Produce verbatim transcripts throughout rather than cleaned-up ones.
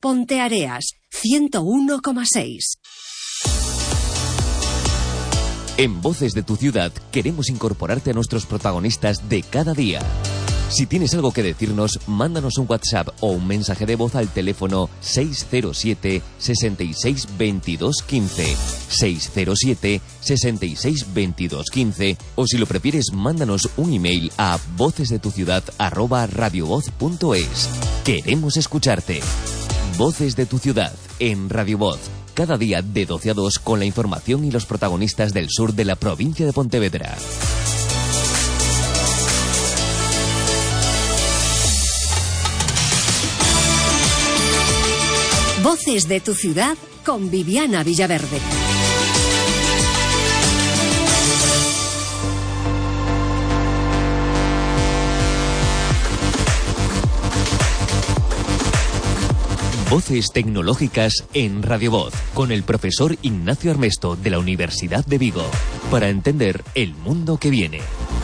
Ponteareas, ciento uno coma seis. En Voces de tu Ciudad queremos incorporarte a nuestros protagonistas de cada día. Si tienes algo que decirnos, mándanos un WhatsApp o un mensaje de voz al teléfono seis cero siete, sesenta y seis, veintidós, quince, seis cero siete, sesenta y seis, veintidós, quince, o si lo prefieres, mándanos un email a vocesdetuciudad arroba radiovoz punto es. Queremos escucharte. Voces de tu Ciudad en Radio Voz. Cada día de doce a dos con la información y los protagonistas del sur de la provincia de Pontevedra. Voces de tu Ciudad con Viviana Villaverde. Voces tecnológicas en Radio Voz, con el profesor Ignacio Armesto de la Universidad de Vigo, para entender el mundo que viene.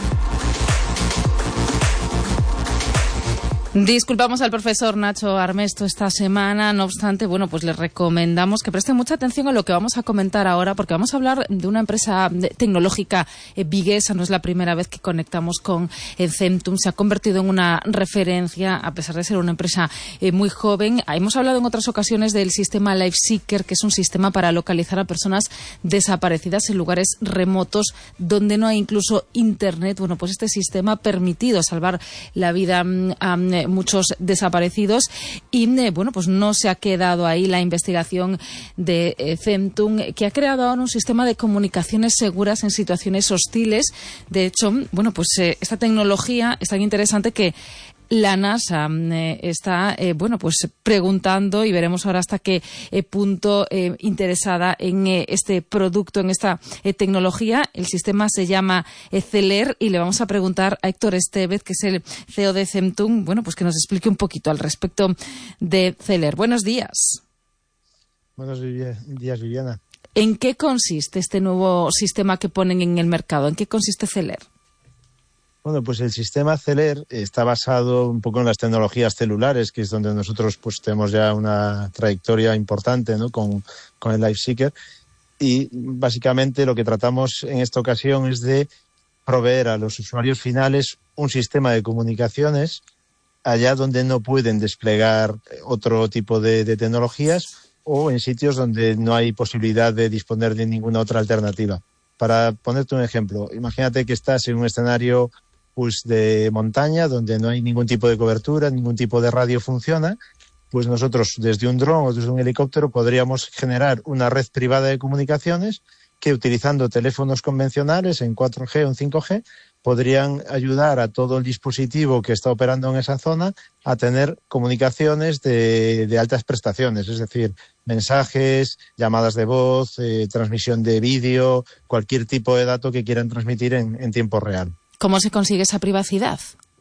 Disculpamos al profesor Nacho Armesto esta semana, no obstante, bueno, pues le recomendamos que preste mucha atención a lo que vamos a comentar ahora, porque vamos a hablar de una empresa tecnológica eh, viguesa. No es la primera vez que conectamos con eh, Centum, se ha convertido en una referencia, a pesar de ser una empresa eh, muy joven. Hemos hablado en otras ocasiones del sistema LifeSeeker, que es un sistema para localizar a personas desaparecidas en lugares remotos donde no hay incluso internet. Bueno, pues este sistema ha permitido salvar la vida a um, muchos desaparecidos y eh, bueno, pues no se ha quedado ahí la investigación de eh, Centum, que ha creado ahora un sistema de comunicaciones seguras en situaciones hostiles. De hecho, bueno, pues eh, esta tecnología es tan interesante que la NASA eh, está, eh, bueno, pues preguntando, y veremos ahora hasta qué eh, punto eh, interesada en eh, este producto, en esta eh, tecnología. El sistema se llama eh, Celer, y le vamos a preguntar a Héctor Estevez, que es el C E O de Centum, bueno, pues que nos explique un poquito al respecto de Celer. Buenos días. Buenos días, Viviana. ¿En qué consiste este nuevo sistema que ponen en el mercado? ¿En qué consiste Celer? Bueno, pues el sistema Celer está basado un poco en las tecnologías celulares, que es donde nosotros pues tenemos ya una trayectoria importante, ¿no? con, con el LifeSeeker. Y básicamente lo que tratamos en esta ocasión es de proveer a los usuarios finales un sistema de comunicaciones allá donde no pueden desplegar otro tipo de, de tecnologías, o en sitios donde no hay posibilidad de disponer de ninguna otra alternativa. Para ponerte un ejemplo, imagínate que estás en un escenario pues de montaña donde no hay ningún tipo de cobertura, ningún tipo de radio funciona, pues nosotros desde un dron o desde un helicóptero podríamos generar una red privada de comunicaciones que, utilizando teléfonos convencionales en cuatro G o en cinco G, podrían ayudar a todo el dispositivo que está operando en esa zona a tener comunicaciones de, de altas prestaciones, es decir, mensajes, llamadas de voz, eh, transmisión de vídeo, cualquier tipo de dato que quieran transmitir en, en tiempo real. ¿Cómo se consigue esa privacidad?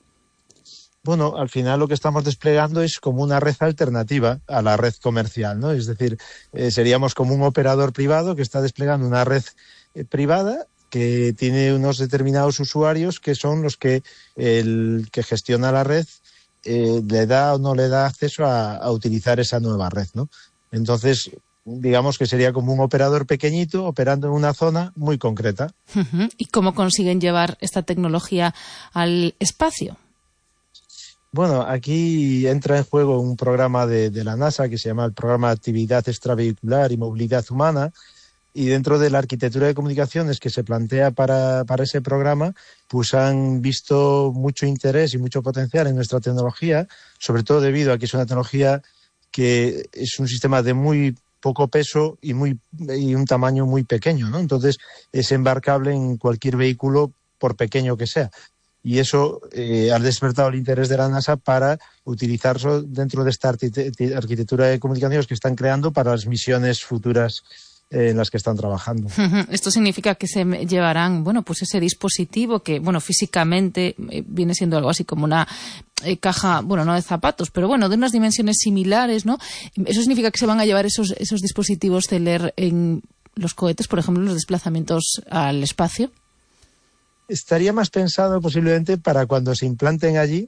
Bueno, al final lo que estamos desplegando es como una red alternativa a la red comercial, ¿no? Es decir, eh, seríamos como un operador privado que está desplegando una red eh, privada que tiene unos determinados usuarios que son los que el que gestiona la red eh, le da o no le da acceso a, a utilizar esa nueva red, ¿no? Entonces, digamos que sería como un operador pequeñito operando en una zona muy concreta. Uh-huh. ¿Y cómo consiguen llevar esta tecnología al espacio? Bueno, aquí entra en juego un programa de, de la NASA que se llama el Programa de Actividad Extravehicular y Movilidad Humana, y dentro de la arquitectura de comunicaciones que se plantea para, para ese programa, pues han visto mucho interés y mucho potencial en nuestra tecnología, sobre todo debido a que es una tecnología que es un sistema de muy poco peso y muy y un tamaño muy pequeño, ¿no? Entonces es embarcable en cualquier vehículo, por pequeño que sea. Y eso eh, ha despertado el interés de la NASA para utilizarlo dentro de esta arquitectura de comunicaciones que están creando para las misiones futuras eh, en las que están trabajando. Esto significa que se llevarán, bueno, pues ese dispositivo que, bueno, físicamente eh, viene siendo algo así como una eh, caja, bueno, no de zapatos, pero bueno, de unas dimensiones similares, ¿no? Eso significa que se van a llevar esos, esos dispositivos Celer en los cohetes, por ejemplo, en los desplazamientos al espacio. Estaría más pensado posiblemente para cuando se implanten allí,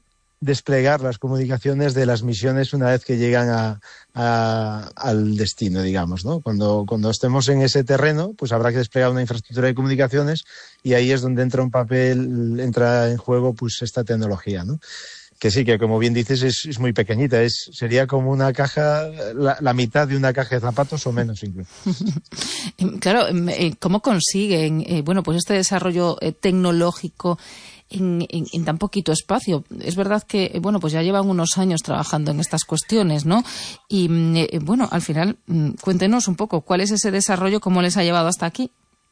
desplegar las comunicaciones de las misiones una vez que llegan a, a, al destino, digamos, ¿no? Cuando, cuando estemos en ese terreno, pues habrá que desplegar una infraestructura de comunicaciones y ahí es donde entra un papel, entra en juego pues esta tecnología, ¿no? Que sí, que como bien dices es, es muy pequeñita, es sería como una caja, la, la mitad de una caja de zapatos o menos incluso. Claro, ¿cómo consiguen, eh, bueno, pues este desarrollo eh, tecnológico En, en, en tan poquito espacio? Es verdad que, bueno, pues ya llevan unos años trabajando en estas cuestiones, ¿no? Y, eh, bueno, al final, cuéntenos un poco, ¿cuál es ese desarrollo? ¿Cómo les ha llevado hasta aquí?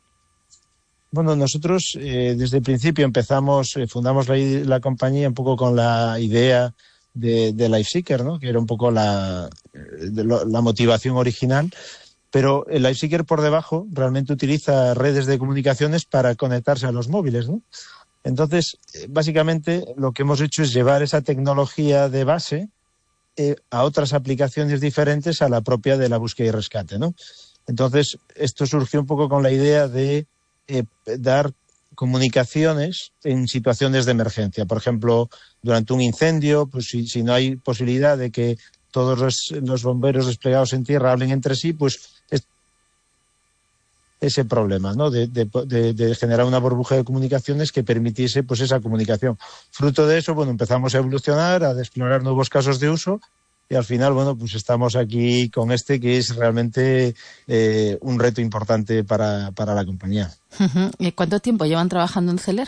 Bueno, nosotros eh, desde el principio empezamos, eh, fundamos la, la compañía un poco con la idea de, de LifeSeeker, ¿no? Que era un poco la, de lo, la motivación original. Pero el LifeSeeker por debajo realmente utiliza redes de comunicaciones para conectarse a los móviles, ¿no? Entonces, básicamente, lo que hemos hecho es llevar esa tecnología de base eh, a otras aplicaciones diferentes a la propia de la búsqueda y rescate, ¿no? Entonces, esto surgió un poco con la idea de eh, dar comunicaciones en situaciones de emergencia. Por ejemplo, durante un incendio, pues si, si no hay posibilidad de que todos los, los bomberos desplegados en tierra hablen entre sí, pues es ese problema, ¿no? De, de, de, de generar una burbuja de comunicaciones que permitiese pues esa comunicación. Fruto de eso, bueno, empezamos a evolucionar, a explorar nuevos casos de uso y al final, bueno, pues estamos aquí con este que es realmente eh, un reto importante para, para la compañía. ¿Y cuánto tiempo llevan trabajando en Celer?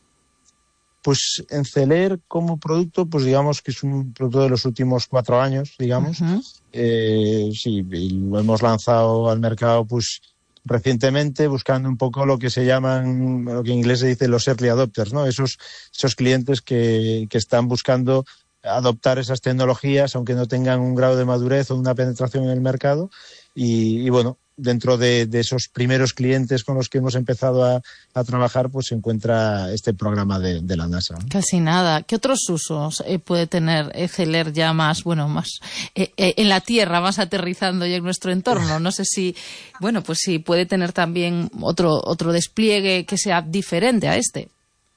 Pues en Celer como producto, pues digamos que es un producto de los últimos cuatro años, digamos. Uh-huh. Eh, sí, y lo hemos lanzado al mercado, pues recientemente, buscando un poco lo que se llaman, lo que en inglés se dice los early adopters, ¿no? Esos, esos clientes que, que están buscando adoptar esas tecnologías, aunque no tengan un grado de madurez o una penetración en el mercado. Y, y bueno, dentro de, de esos primeros clientes con los que hemos empezado a, a trabajar, pues se encuentra este programa de, de la NASA, ¿no? Casi nada. ¿Qué otros usos eh, puede tener eh, Celer ya más, bueno, más eh, eh, en la Tierra, más aterrizando ya en nuestro entorno? No sé si, bueno, pues si puede tener también otro otro despliegue que sea diferente a este.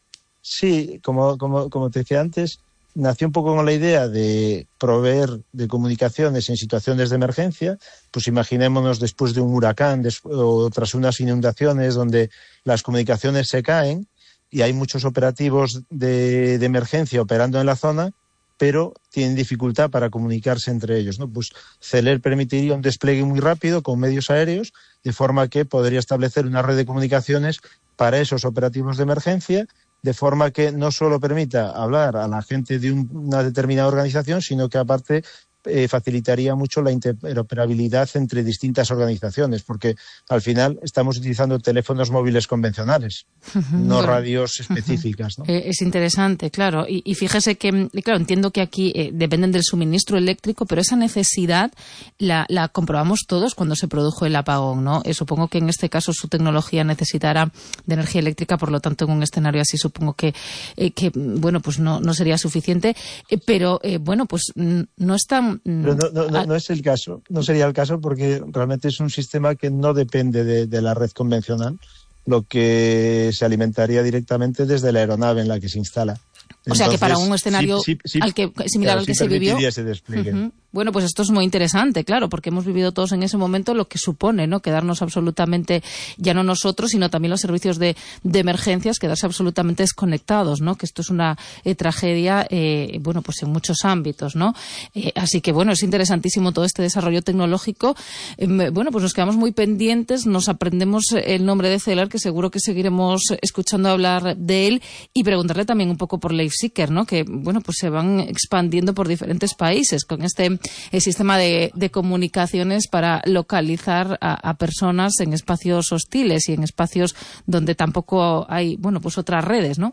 Sí, como como como te decía antes, nació un poco con la idea de proveer de comunicaciones en situaciones de emergencia. Pues imaginémonos después de un huracán o tras unas inundaciones donde las comunicaciones se caen y hay muchos operativos de, de emergencia operando en la zona, pero tienen dificultad para comunicarse entre ellos, ¿no? Pues Celer permitiría un despliegue muy rápido con medios aéreos, de forma que podría establecer una red de comunicaciones para esos operativos de emergencia, de forma que no solo permita hablar a la gente de un, una determinada organización, sino que aparte eh, facilitaría mucho la interoperabilidad entre distintas organizaciones, porque al final estamos utilizando teléfonos móviles convencionales, uh-huh, no bueno, radios específicas, ¿no? Eh, es interesante, claro. Y, y fíjese que, claro, entiendo que aquí eh, dependen del suministro eléctrico, pero esa necesidad la, la comprobamos todos cuando se produjo el apagón, ¿no? Eh, supongo que en este caso su tecnología necesitará de energía eléctrica, por lo tanto, en un escenario así supongo que, eh, que bueno, pues no, no sería suficiente, eh, pero, eh, bueno, pues no es tan Pero no, no, no, no es el caso, no sería el caso porque realmente es un sistema que no depende de, de la red convencional, lo que se alimentaría directamente desde la aeronave en la que se instala. O sea, Entonces, que para un escenario sí, sí, sí, al que, similar claro, al que sí se vivió. Ese despliegue. Uh-huh. Bueno, pues esto es muy interesante, claro, porque hemos vivido todos en ese momento lo que supone, ¿no? Quedarnos absolutamente, ya no nosotros, sino también los servicios de, de emergencias, quedarse absolutamente desconectados, ¿no? Que esto es una eh, tragedia, eh, bueno, pues en muchos ámbitos, ¿no? Eh, así que, bueno, es interesantísimo todo este desarrollo tecnológico. Eh, bueno, pues nos quedamos muy pendientes, nos aprendemos el nombre de Celer, que seguro que seguiremos escuchando hablar de él, y preguntarle también un poco por LifeSeeker, ¿no? Que, bueno, pues se van expandiendo por diferentes países con este el sistema de, de comunicaciones para localizar a, a personas en espacios hostiles y en espacios donde tampoco hay, bueno, pues otras redes, ¿no?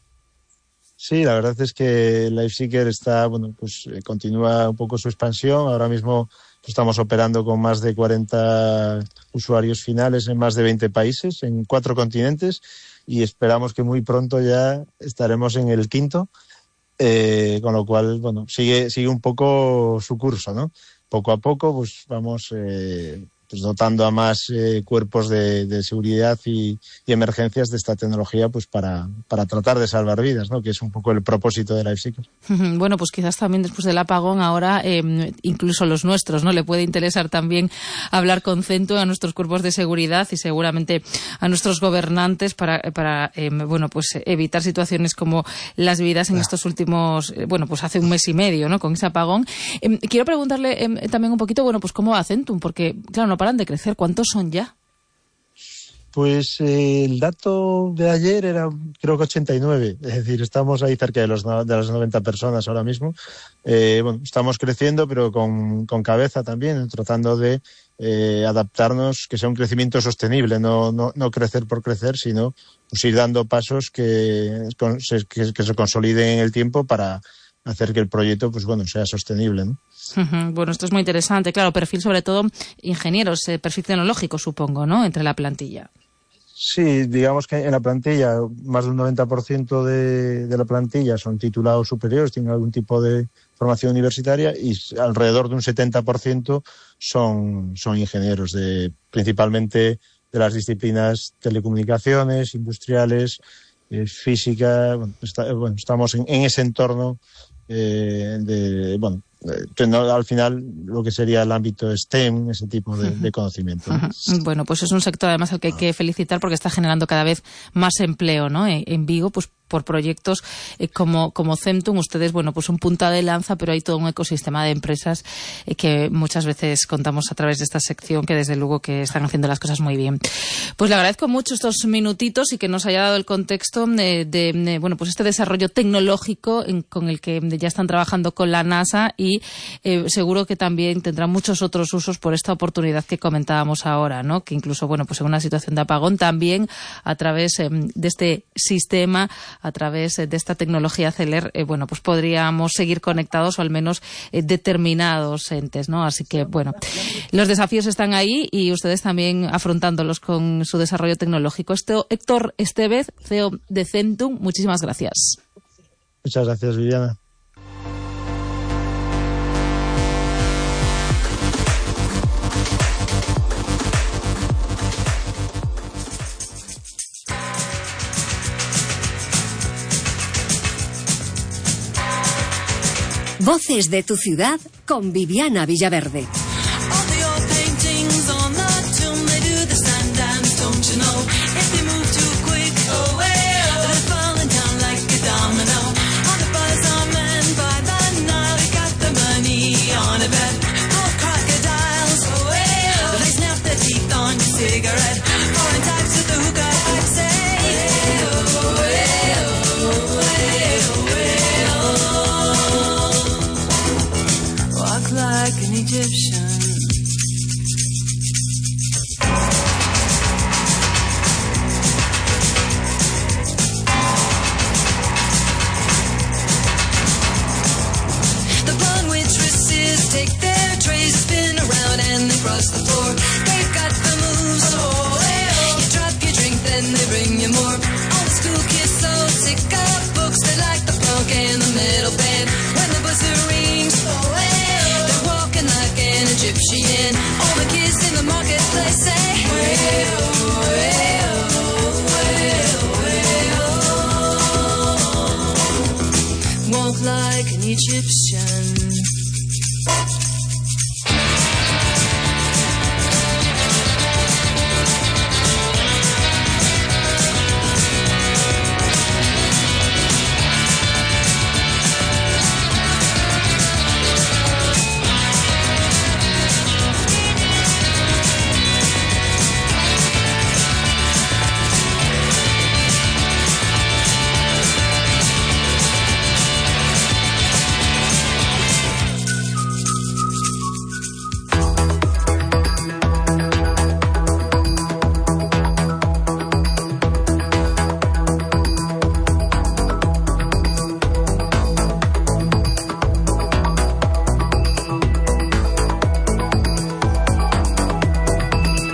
Sí, la verdad es que LifeSeeker está, bueno, pues eh, continúa un poco su expansión. Ahora mismo estamos operando con más de cuarenta usuarios finales en más de veinte países, en cuatro continentes, y esperamos que muy pronto ya estaremos en el quinto. Eh, con lo cual, bueno, sigue sigue un poco su curso, ¿no? Poco a poco, pues vamos eh, pues dotando a más eh, cuerpos de, de seguridad y, y emergencias de esta tecnología, pues para, para tratar de salvar vidas, ¿no? Que es un poco el propósito de LifeSeeker. Bueno, pues quizás también después del apagón ahora, eh, incluso los nuestros, ¿no? Le puede interesar también hablar con Centum a nuestros cuerpos de seguridad y seguramente a nuestros gobernantes para, para eh, bueno, pues evitar situaciones como las vividas en estos últimos, eh, bueno, pues hace un mes y medio, ¿no? Con ese apagón. Eh, quiero preguntarle eh, también un poquito, bueno, pues cómo va Centum, porque, claro, no paran de crecer. ¿Cuántos son ya? Pues eh, el dato de ayer era, creo que ochenta y nueve, es decir, estamos ahí cerca de, los, de las noventa personas ahora mismo. Eh, bueno, estamos creciendo, pero con, con cabeza también, tratando de eh, adaptarnos, que sea un crecimiento sostenible, no, no, no crecer por crecer, sino pues, ir dando pasos que, que, que se consoliden en el tiempo para hacer que el proyecto, pues bueno, sea sostenible, ¿no? Uh-huh. Bueno, esto es muy interesante. Claro, perfil sobre todo ingenieros, eh, perfil tecnológico, supongo, ¿no? Entre la plantilla. Sí, digamos que en la plantilla más del noventa por ciento de, de la plantilla son titulados superiores, tienen algún tipo de formación universitaria y alrededor de un setenta por ciento son, son ingenieros, de principalmente de las disciplinas telecomunicaciones, industriales, eh, física. Bueno, está, bueno, estamos en, en ese entorno eh, de, bueno, que no, al final lo que sería el ámbito STEM, ese tipo de, de conocimiento, ¿no? Uh-huh. Bueno, pues es un sector además al que hay que felicitar porque está generando cada vez más empleo, ¿no? En, en Vigo, pues por proyectos eh, como, como Centum, ustedes, bueno, pues un punta de lanza, pero hay todo un ecosistema de empresas eh, que muchas veces contamos a través de esta sección que desde luego que están haciendo las cosas muy bien. Pues le agradezco mucho estos minutitos y que nos haya dado el contexto de, de, de bueno, pues este desarrollo tecnológico en, con el que ya están trabajando con la NASA y eh, seguro que también tendrán muchos otros usos por esta oportunidad que comentábamos ahora, ¿no? Que incluso, bueno, pues en una situación de apagón también a través eh, de este sistema, a través de esta tecnología Celer, eh, bueno, pues podríamos seguir conectados o al menos eh, determinados entes, ¿no? Así que, bueno, los desafíos están ahí y ustedes también afrontándolos con su desarrollo tecnológico. Esto, Héctor Estevez, C E O de Centum, muchísimas gracias. Muchas gracias, Viviana. Voces de tu ciudad con Viviana Villaverde.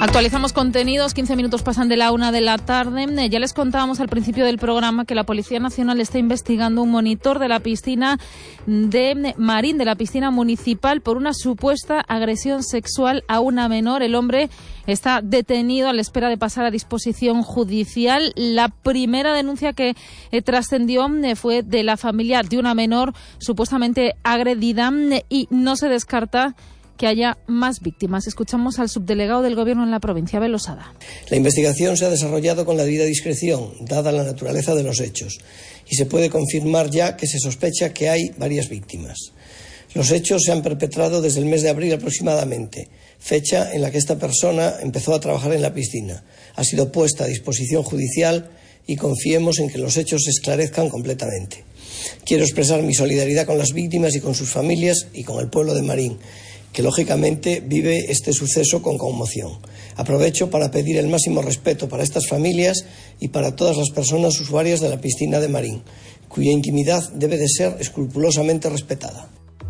Actualizamos contenidos, quince minutos pasan de la una de la tarde. Ya les contábamos al principio del programa que la Policía Nacional está investigando un monitor de la piscina de Marín, de la piscina municipal, por una supuesta agresión sexual a una menor. El hombre está detenido a la espera de pasar a disposición judicial. La primera denuncia que eh, trascendió eh, fue de la familia de una menor supuestamente agredida eh, y no se descarta que haya más víctimas. Escuchamos al subdelegado del Gobierno en la provincia, Abel Losada. La investigación se ha desarrollado con la debida discreción, dada la naturaleza de los hechos, y se puede confirmar ya que se sospecha que hay varias víctimas. Los hechos se han perpetrado desde el mes de abril aproximadamente, fecha en la que esta persona empezó a trabajar en la piscina. Ha sido puesta a disposición judicial y confiemos en que los hechos se esclarezcan completamente. Quiero expresar mi solidaridad con las víctimas y con sus familias y con el pueblo de Marín, que lógicamente vive este suceso con conmoción. Aprovecho para pedir el máximo respeto para estas familias y para todas las personas usuarias de la piscina de Marín, cuya intimidad debe de ser escrupulosamente respetada.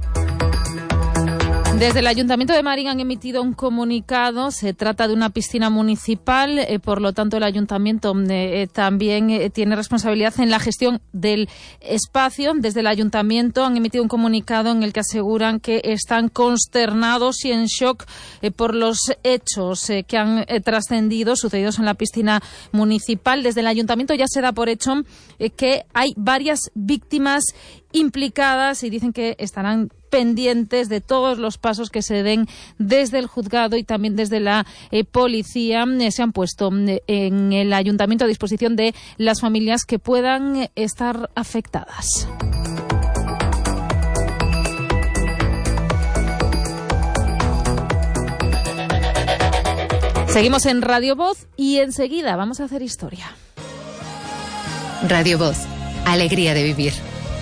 Desde el Ayuntamiento de Marín han emitido un comunicado. Se trata de una piscina municipal, eh, por lo tanto el Ayuntamiento eh, también eh, tiene responsabilidad en la gestión del espacio. Desde el Ayuntamiento han emitido un comunicado en el que aseguran que están consternados y en shock eh, por los hechos eh, que han eh, trascendido, sucedidos en la piscina municipal. Desde el Ayuntamiento ya se da por hecho eh, que hay varias víctimas implicadas y dicen que estarán pendientes de todos los pasos que se den desde el juzgado y también desde la eh, policía. Eh, se han puesto eh, en el ayuntamiento a disposición de las familias que puedan eh, estar afectadas. Seguimos en Radio Voz y enseguida vamos a hacer historia. Radio Voz, alegría de vivir.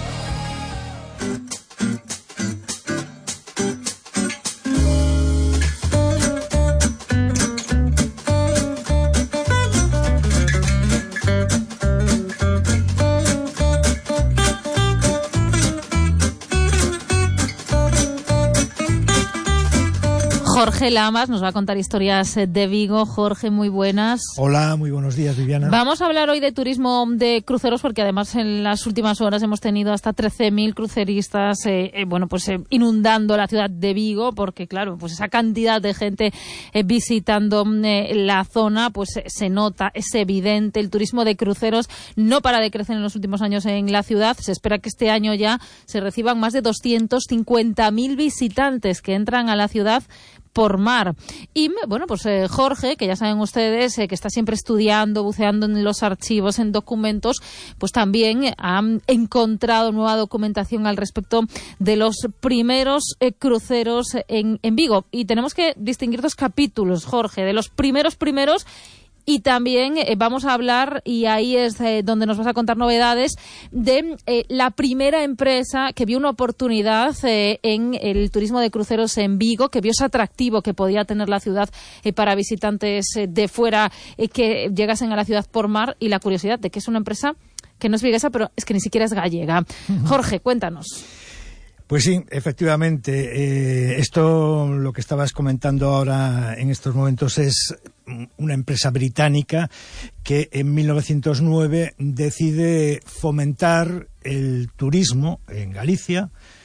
Jorge Lamas nos va a contar historias de Vigo. Jorge, muy buenas. Hola, muy buenos días, Viviana. Vamos a hablar hoy de turismo de cruceros porque además en las últimas horas hemos tenido hasta trece mil cruceristas eh, eh, bueno, pues eh, inundando la ciudad de Vigo, porque claro, pues esa cantidad de gente eh, visitando eh, la zona, pues eh, se nota, es evidente. El turismo de cruceros no para de crecer en los últimos años en la ciudad. Se espera que este año ya se reciban más de doscientos cincuenta mil visitantes que entran a la ciudad por mar. Y bueno, pues eh, Jorge, que ya saben ustedes eh, que está siempre estudiando, buceando en los archivos, en documentos, pues también eh, han encontrado nueva documentación al respecto de los primeros eh, cruceros en, en Vigo. Y tenemos que distinguir dos capítulos, Jorge, de los primeros primeros. Y también eh, vamos a hablar, y ahí es eh, donde nos vas a contar novedades, de eh, la primera empresa que vio una oportunidad eh, en el turismo de cruceros en Vigo, que vio ese atractivo que podía tener la ciudad eh, para visitantes eh, de fuera eh, que llegasen a la ciudad por mar, y la curiosidad de que es una empresa que no es viguesa, pero es que ni siquiera es gallega. Uh-huh. Jorge, cuéntanos. Pues sí, efectivamente, eh, esto, lo que estabas comentando ahora en estos momentos, es una empresa británica que en mil novecientos nueve decide fomentar el turismo en Galicia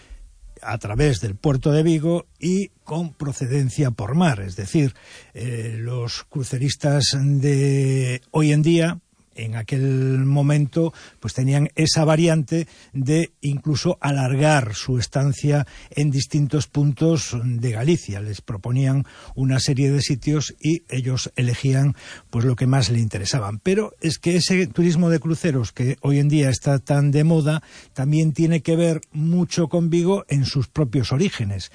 a través del puerto de Vigo y con procedencia por mar. Es decir, eh, los cruceristas de hoy en día, en aquel momento, pues tenían esa variante de incluso alargar su estancia en distintos puntos de Galicia. Les proponían una serie de sitios y ellos elegían pues lo que más les interesaban. Pero es que ese turismo de cruceros que hoy en día está tan de moda también tiene que ver mucho con Vigo en sus propios orígenes.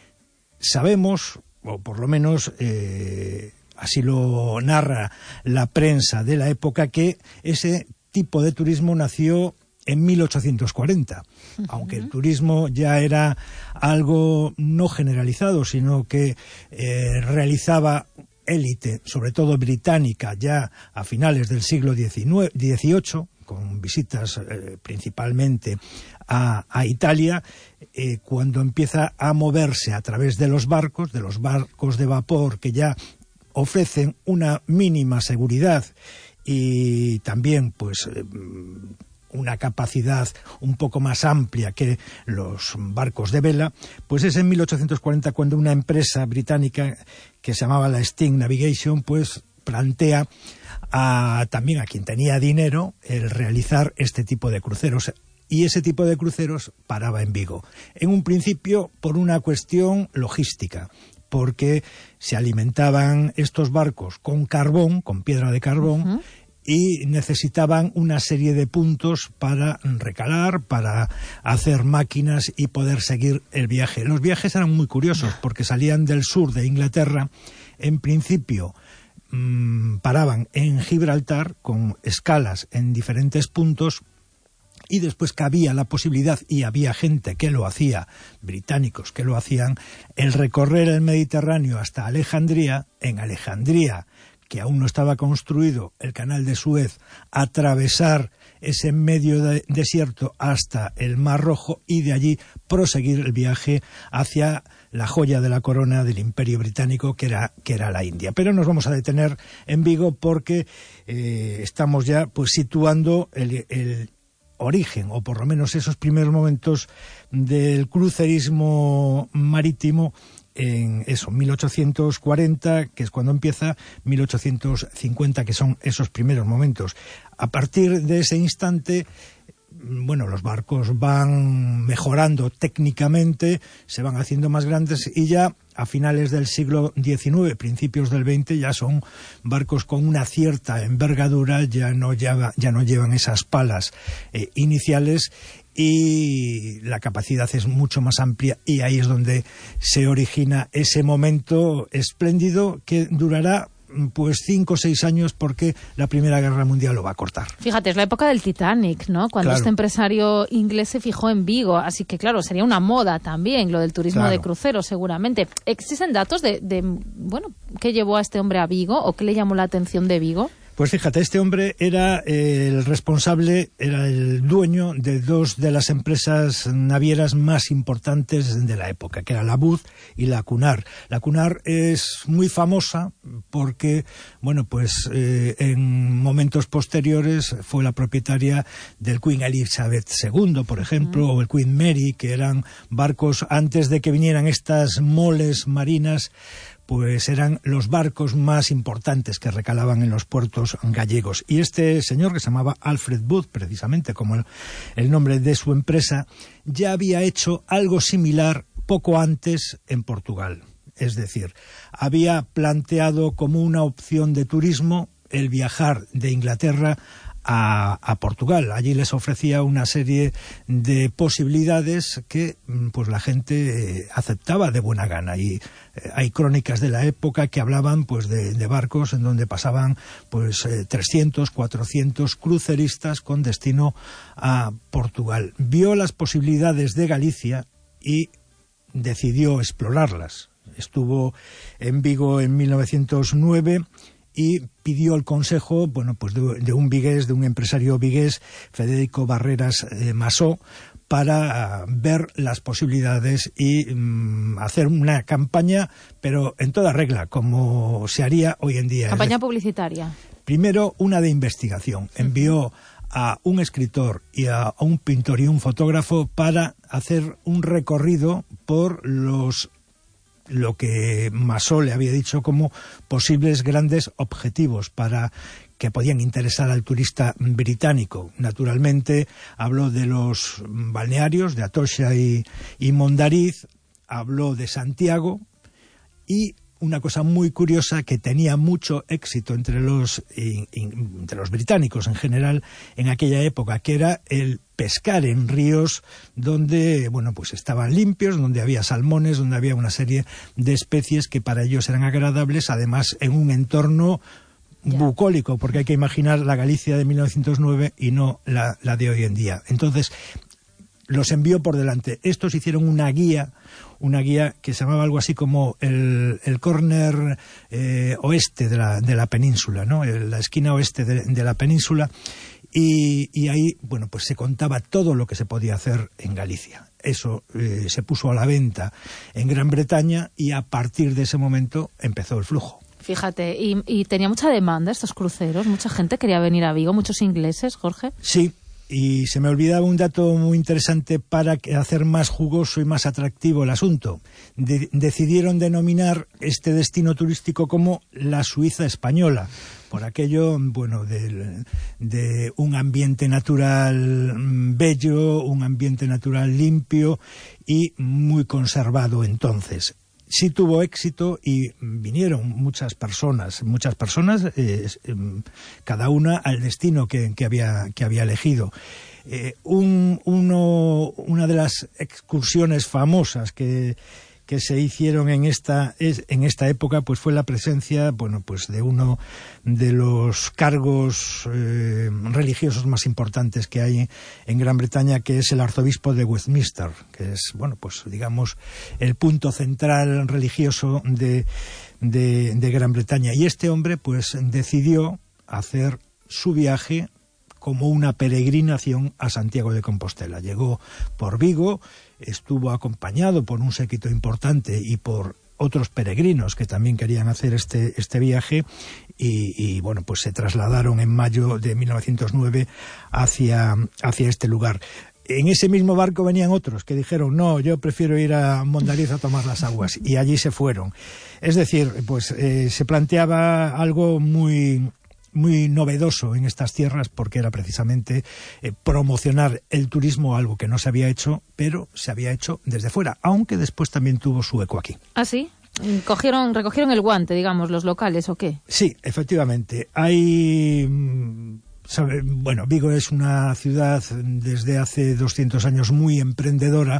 Sabemos, o por lo menos Eh, así lo narra la prensa de la época, que ese tipo de turismo nació en mil ochocientos cuarenta, uh-huh. Aunque el turismo ya era algo no generalizado, sino que eh, realizaba élite, sobre todo británica, ya a finales del siglo dieciocho, con visitas eh, principalmente a, a Italia, eh, cuando empieza a moverse a través de los barcos, de los barcos de vapor que ya ofrecen una mínima seguridad y también pues una capacidad un poco más amplia que los barcos de vela, pues es en mil ochocientos cuarenta cuando una empresa británica que se llamaba la Sting Navigation pues plantea a, también a quien tenía dinero el realizar este tipo de cruceros. Y ese tipo de cruceros paraba en Vigo. En un principio por una cuestión logística, porque se alimentaban estos barcos con carbón, con piedra de carbón, uh-huh. y necesitaban una serie de puntos para recalar, para hacer máquinas y poder seguir el viaje. Los viajes eran muy curiosos porque salían del sur de Inglaterra, en principio mmm, paraban en Gibraltar con escalas en diferentes puntos, y después cabía la posibilidad, y había gente que lo hacía, británicos que lo hacían, el recorrer el Mediterráneo hasta Alejandría, en Alejandría, que aún no estaba construido el canal de Suez, atravesar ese medio de desierto hasta el Mar Rojo y de allí proseguir el viaje hacia la joya de la corona del Imperio Británico, que era, que era la India. Pero nos vamos a detener en Vigo porque eh, estamos ya pues situando el, el origen, o por lo menos esos primeros momentos del crucerismo marítimo en eso, mil ochocientos cuarenta, que es cuando empieza, mil ochocientos cincuenta, que son esos primeros momentos. A partir de ese instante, bueno, los barcos van mejorando técnicamente, se van haciendo más grandes y ya a finales del siglo diecinueve, principios del veinte, ya son barcos con una cierta envergadura, ya no, lleva, ya no llevan esas palas eh, iniciales y la capacidad es mucho más amplia y ahí es donde se origina ese momento espléndido que durará pues cinco o seis años porque la Primera Guerra Mundial lo va a cortar. Fíjate, es la época del Titanic, ¿no? Cuando claro. este empresario inglés se fijó en Vigo, así que claro, sería una moda también lo del turismo claro. de crucero seguramente. ¿Existen datos de, de, bueno, qué llevó a este hombre a Vigo o qué le llamó la atención de Vigo? Pues fíjate, este hombre era eh, el responsable, era el dueño de dos de las empresas navieras más importantes de la época, que era la Booth y la Cunard. La Cunard es muy famosa porque, bueno, pues eh, en momentos posteriores fue la propietaria del Queen Elizabeth segundo, por ejemplo, mm. o el Queen Mary, que eran barcos antes de que vinieran estas moles marinas, pues eran los barcos más importantes que recalaban en los puertos gallegos. Y este señor, que se llamaba Alfred Booth, precisamente como el, el nombre de su empresa, ya había hecho algo similar poco antes en Portugal. Es decir, había planteado como una opción de turismo el viajar de Inglaterra A, a Portugal. Allí les ofrecía una serie de posibilidades que pues la gente eh, aceptaba de buena gana y eh, hay crónicas de la época que hablaban pues de, de barcos en donde pasaban pues eh, trescientos, cuatrocientos cruceristas con destino a Portugal. Vio las posibilidades de Galicia y decidió explorarlas. Estuvo en Vigo en mil novecientos nueve y pidió el consejo, bueno, pues de, de un vigués, de un empresario vigués, Federico Barreras eh, Masó, para uh, ver las posibilidades y um, hacer una campaña, pero en toda regla, como se haría hoy en día. Campaña publicitaria. Primero, una de investigación. Envió a un escritor y a, a un pintor y un fotógrafo para hacer un recorrido por los lo que Masó le había dicho como posibles grandes objetivos para que podían interesar al turista británico. Naturalmente habló de los balnearios de Atocha y, y Mondariz, habló de Santiago y una cosa muy curiosa que tenía mucho éxito entre los, in, in, entre los británicos en general en aquella época, que era el pescar en ríos donde, bueno, pues estaban limpios, donde había salmones, donde había una serie de especies que para ellos eran agradables, además en un entorno ya. bucólico, porque hay que imaginar la Galicia de mil novecientos nueve y no la, la de hoy en día. Entonces, los envió por delante. Estos hicieron una guía, una guía que se llamaba algo así como el, el corner eh, oeste de la, de la península, ¿no? La esquina oeste de, de la península. Y, y ahí, bueno, pues se contaba todo lo que se podía hacer en Galicia. Eso eh, se puso a la venta en Gran Bretaña y a partir de ese momento empezó el flujo. Fíjate, y, y tenía mucha demanda estos cruceros, mucha gente quería venir a Vigo, muchos ingleses, Jorge. Sí. Y se me olvidaba un dato muy interesante para hacer más jugoso y más atractivo el asunto. De- decidieron denominar este destino turístico como la Suiza española, por aquello, bueno, de, de un ambiente natural bello, un ambiente natural limpio y muy conservado entonces. Sí tuvo éxito y vinieron muchas personas, muchas personas, eh, cada una al destino que, que, había, que había elegido. Eh, un, uno, una de las excursiones famosas que, que se hicieron en esta, en esta época, pues fue la presencia, bueno, pues de uno de los cargos eh, religiosos más importantes que hay en Gran Bretaña, que es el arzobispo de Westminster, que es, bueno, pues digamos el punto central religioso de, de, de Gran Bretaña. Y este hombre, pues decidió hacer su viaje como una peregrinación a Santiago de Compostela. Llegó por Vigo, estuvo acompañado por un séquito importante y por otros peregrinos que también querían hacer este, este viaje y, y, bueno, pues se trasladaron en mayo de mil novecientos nueve hacia, hacia este lugar. En ese mismo barco venían otros que dijeron, no, yo prefiero ir a Mondariz a tomar las aguas, y allí se fueron. Es decir, pues eh, se planteaba algo muy... muy novedoso en estas tierras, porque era precisamente eh, promocionar el turismo, algo que no se había hecho, pero se había hecho desde fuera, aunque después también tuvo su eco aquí. ¿Ah, sí? ¿Cogieron, recogieron el guante, digamos, los locales o qué? Sí, efectivamente. Hay... Sabe, bueno, Vigo es una ciudad desde hace doscientos años muy emprendedora,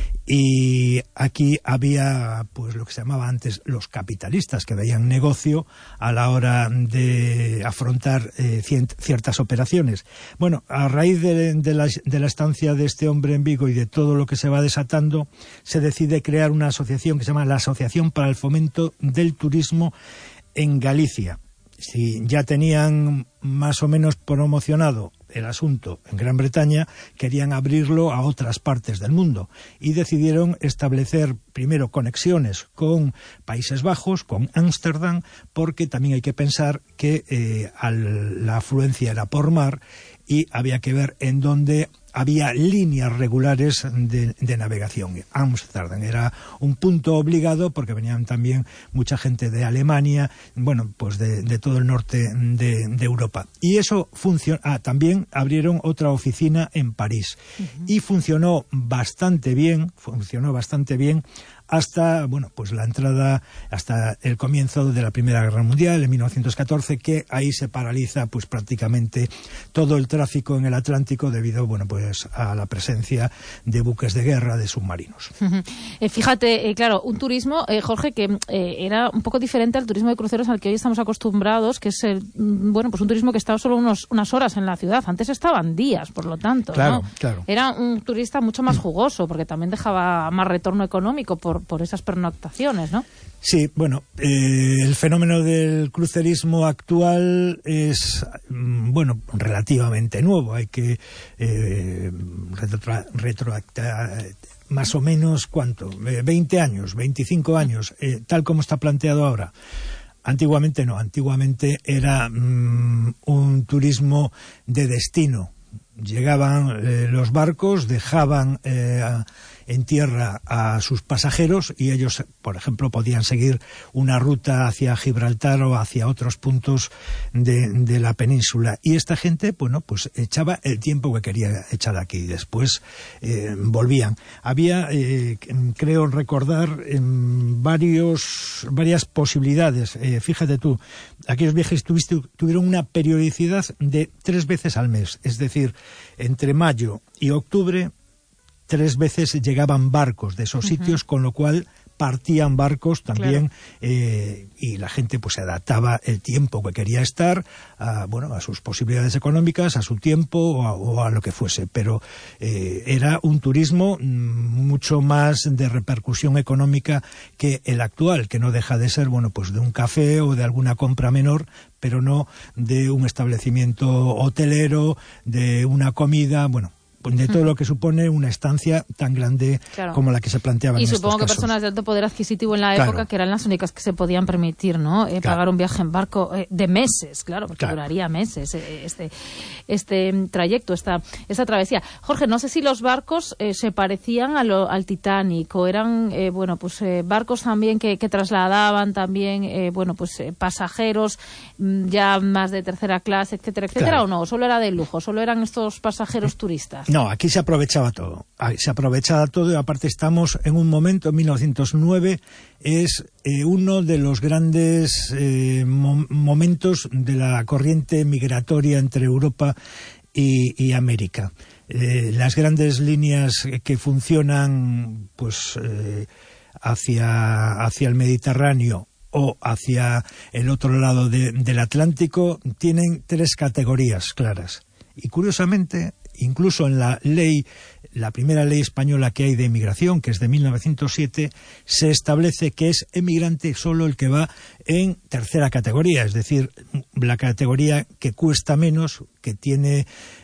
y aquí había, pues, lo que se llamaba antes los capitalistas, que veían negocio a la hora de afrontar eh, ciertas operaciones. Bueno, a raíz de, de, la, de la estancia de este hombre en Vigo y de todo lo que se va desatando, se decide crear una asociación que se llama la Asociación para el Fomento del Turismo en Galicia. Si ya tenían más o menos promocionado el asunto en Gran Bretaña, querían abrirlo a otras partes del mundo y decidieron establecer primero conexiones con Países Bajos, con Ámsterdam, porque también hay que pensar que eh, al, la afluencia era por mar y había que ver en dónde había líneas regulares de, de navegación. Ámsterdam era un punto obligado porque venían también mucha gente de Alemania, bueno, pues de, de todo el norte de, de Europa. Y eso funcionó. Ah, también abrieron otra oficina en París. Uh-huh. Y funcionó bastante bien, funcionó bastante bien hasta, bueno, pues la entrada, hasta el comienzo de la Primera Guerra Mundial, en mil novecientos catorce, que ahí se paraliza pues prácticamente todo el tráfico en el Atlántico debido, bueno, pues a la presencia de buques de guerra, de submarinos. Uh-huh. Eh, fíjate, eh, claro, un turismo, eh, Jorge, que eh, era un poco diferente al turismo de cruceros al que hoy estamos acostumbrados, que es, eh, bueno, pues un turismo que estaba solo unos, unas horas en la ciudad. Antes estaban días, por lo tanto, claro, ¿no? Claro. Era un turista mucho más jugoso, porque también dejaba más retorno económico por por esas pernoctaciones, ¿no? Sí, bueno, eh, el fenómeno del crucerismo actual es, bueno, relativamente nuevo. Hay que eh, retroactar más o menos, ¿cuánto? veinte años, veinticinco años, eh, tal como está planteado ahora. Antiguamente no, antiguamente era mmm, un turismo de destino. Llegaban eh, los barcos, dejaban eh, a, en tierra a sus pasajeros y ellos, por ejemplo, podían seguir una ruta hacia Gibraltar o hacia otros puntos de, de la península. Y esta gente, bueno, pues echaba el tiempo que quería echar aquí. Después eh, volvían. Había, eh, creo recordar, eh, varios, varias posibilidades. Eh, fíjate tú, aquellos viajes tuviste, tuvieron una periodicidad de tres veces al mes. Es decir, entre mayo y octubre, tres veces llegaban barcos de esos sitios, uh-huh. con lo cual partían barcos también, claro. eh, y la gente pues se adaptaba el tiempo que quería estar a, bueno, a sus posibilidades económicas, a su tiempo o a, o a lo que fuese, pero eh, era un turismo mucho más de repercusión económica que el actual, que no deja de ser, bueno, pues de un café o de alguna compra menor, pero no de un establecimiento hotelero, de una comida, bueno, de todo lo que supone una estancia tan grande claro. como la que se planteaba. Y en supongo que casos. personas de alto poder adquisitivo en la claro. época, que eran las únicas que se podían permitir, ¿no? Eh, claro. Pagar un viaje en barco eh, de meses, claro, porque claro. duraría meses eh, este este trayecto, esta esta travesía. Jorge, no sé si los barcos eh, se parecían a lo, al Titanic o eran, eh, bueno, pues eh, barcos también que, que trasladaban también, eh, bueno, pues eh, pasajeros ya más de tercera clase, etcétera, etcétera, claro. o no, solo era de lujo, solo eran estos pasajeros turistas. No, aquí se aprovechaba todo, se aprovechaba todo y aparte estamos en un momento, en mil novecientos nueve, es eh, uno de los grandes eh, mo- momentos de la corriente migratoria entre Europa y, y América. Eh, las grandes líneas que funcionan pues eh, hacia, hacia el Mediterráneo o hacia el otro lado de, del Atlántico tienen tres categorías claras. Y curiosamente, incluso en la ley, la primera ley española que hay de emigración, que es de mil novecientos siete, se establece que es emigrante solo el que va en tercera categoría, es decir, la categoría que cuesta menos, que tiene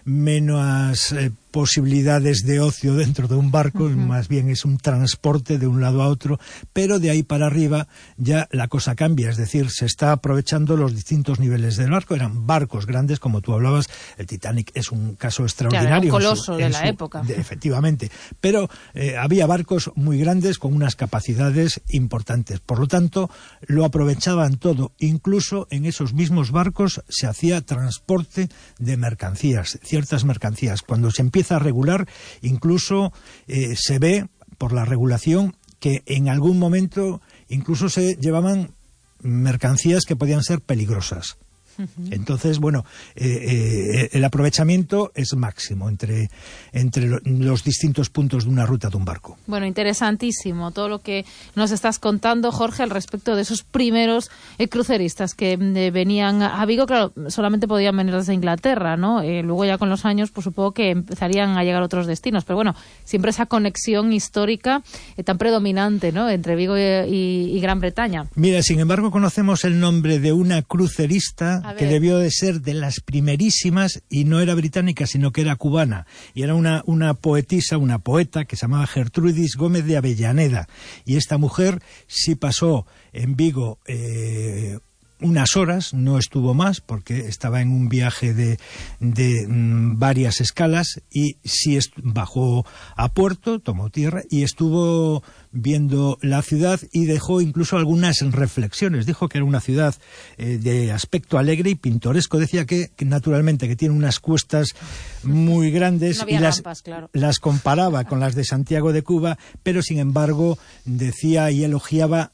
menos eh, posibilidades de ocio dentro de un barco, uh-huh. más bien es un transporte de un lado a otro, pero de ahí para arriba ya la cosa cambia, es decir, se está aprovechando los distintos niveles del barco. Eran barcos grandes, como tú hablabas, el Titanic es un caso extraordinario. Claro, un coloso su, de la su, época. De, efectivamente, pero eh, había barcos muy grandes con unas capacidades importantes, por lo tanto, lo aprovechaban todo, incluso en esos mismos barcos se hacía transporte de mercancías, ciertas mercancías. Cuando se empieza a regular, incluso eh, se ve por la regulación que en algún momento incluso se llevaban mercancías que podían ser peligrosas. Entonces, bueno, eh, eh, el aprovechamiento es máximo entre, entre lo, los distintos puntos de una ruta de un barco. Bueno, interesantísimo todo lo que nos estás contando, Jorge, al respecto de esos primeros eh, cruceristas que eh, venían a Vigo. Claro, solamente podían venir desde Inglaterra, ¿no? Eh, luego ya con los años, pues supongo que empezarían a llegar a otros destinos. Pero bueno, siempre esa conexión histórica eh, tan predominante, ¿no?, entre Vigo y, y, y Gran Bretaña. Mira, sin embargo, conocemos el nombre de una crucerista que debió de ser de las primerísimas, y no era británica, sino que era cubana, y era una, una poetisa, una poeta que se llamaba Gertrudis Gómez de Avellaneda, y esta mujer sí pasó en Vigo eh, unas horas, no estuvo más porque estaba en un viaje de, de mm, varias escalas, y sí est- bajó a puerto, tomó tierra y estuvo viendo la ciudad y dejó incluso algunas reflexiones. Dijo que era una ciudad eh, de aspecto alegre y pintoresco. Decía que, que naturalmente que tiene unas cuestas muy grandes, no había y las, rampas, claro. las comparaba con las de Santiago de Cuba, pero sin embargo decía y elogiaba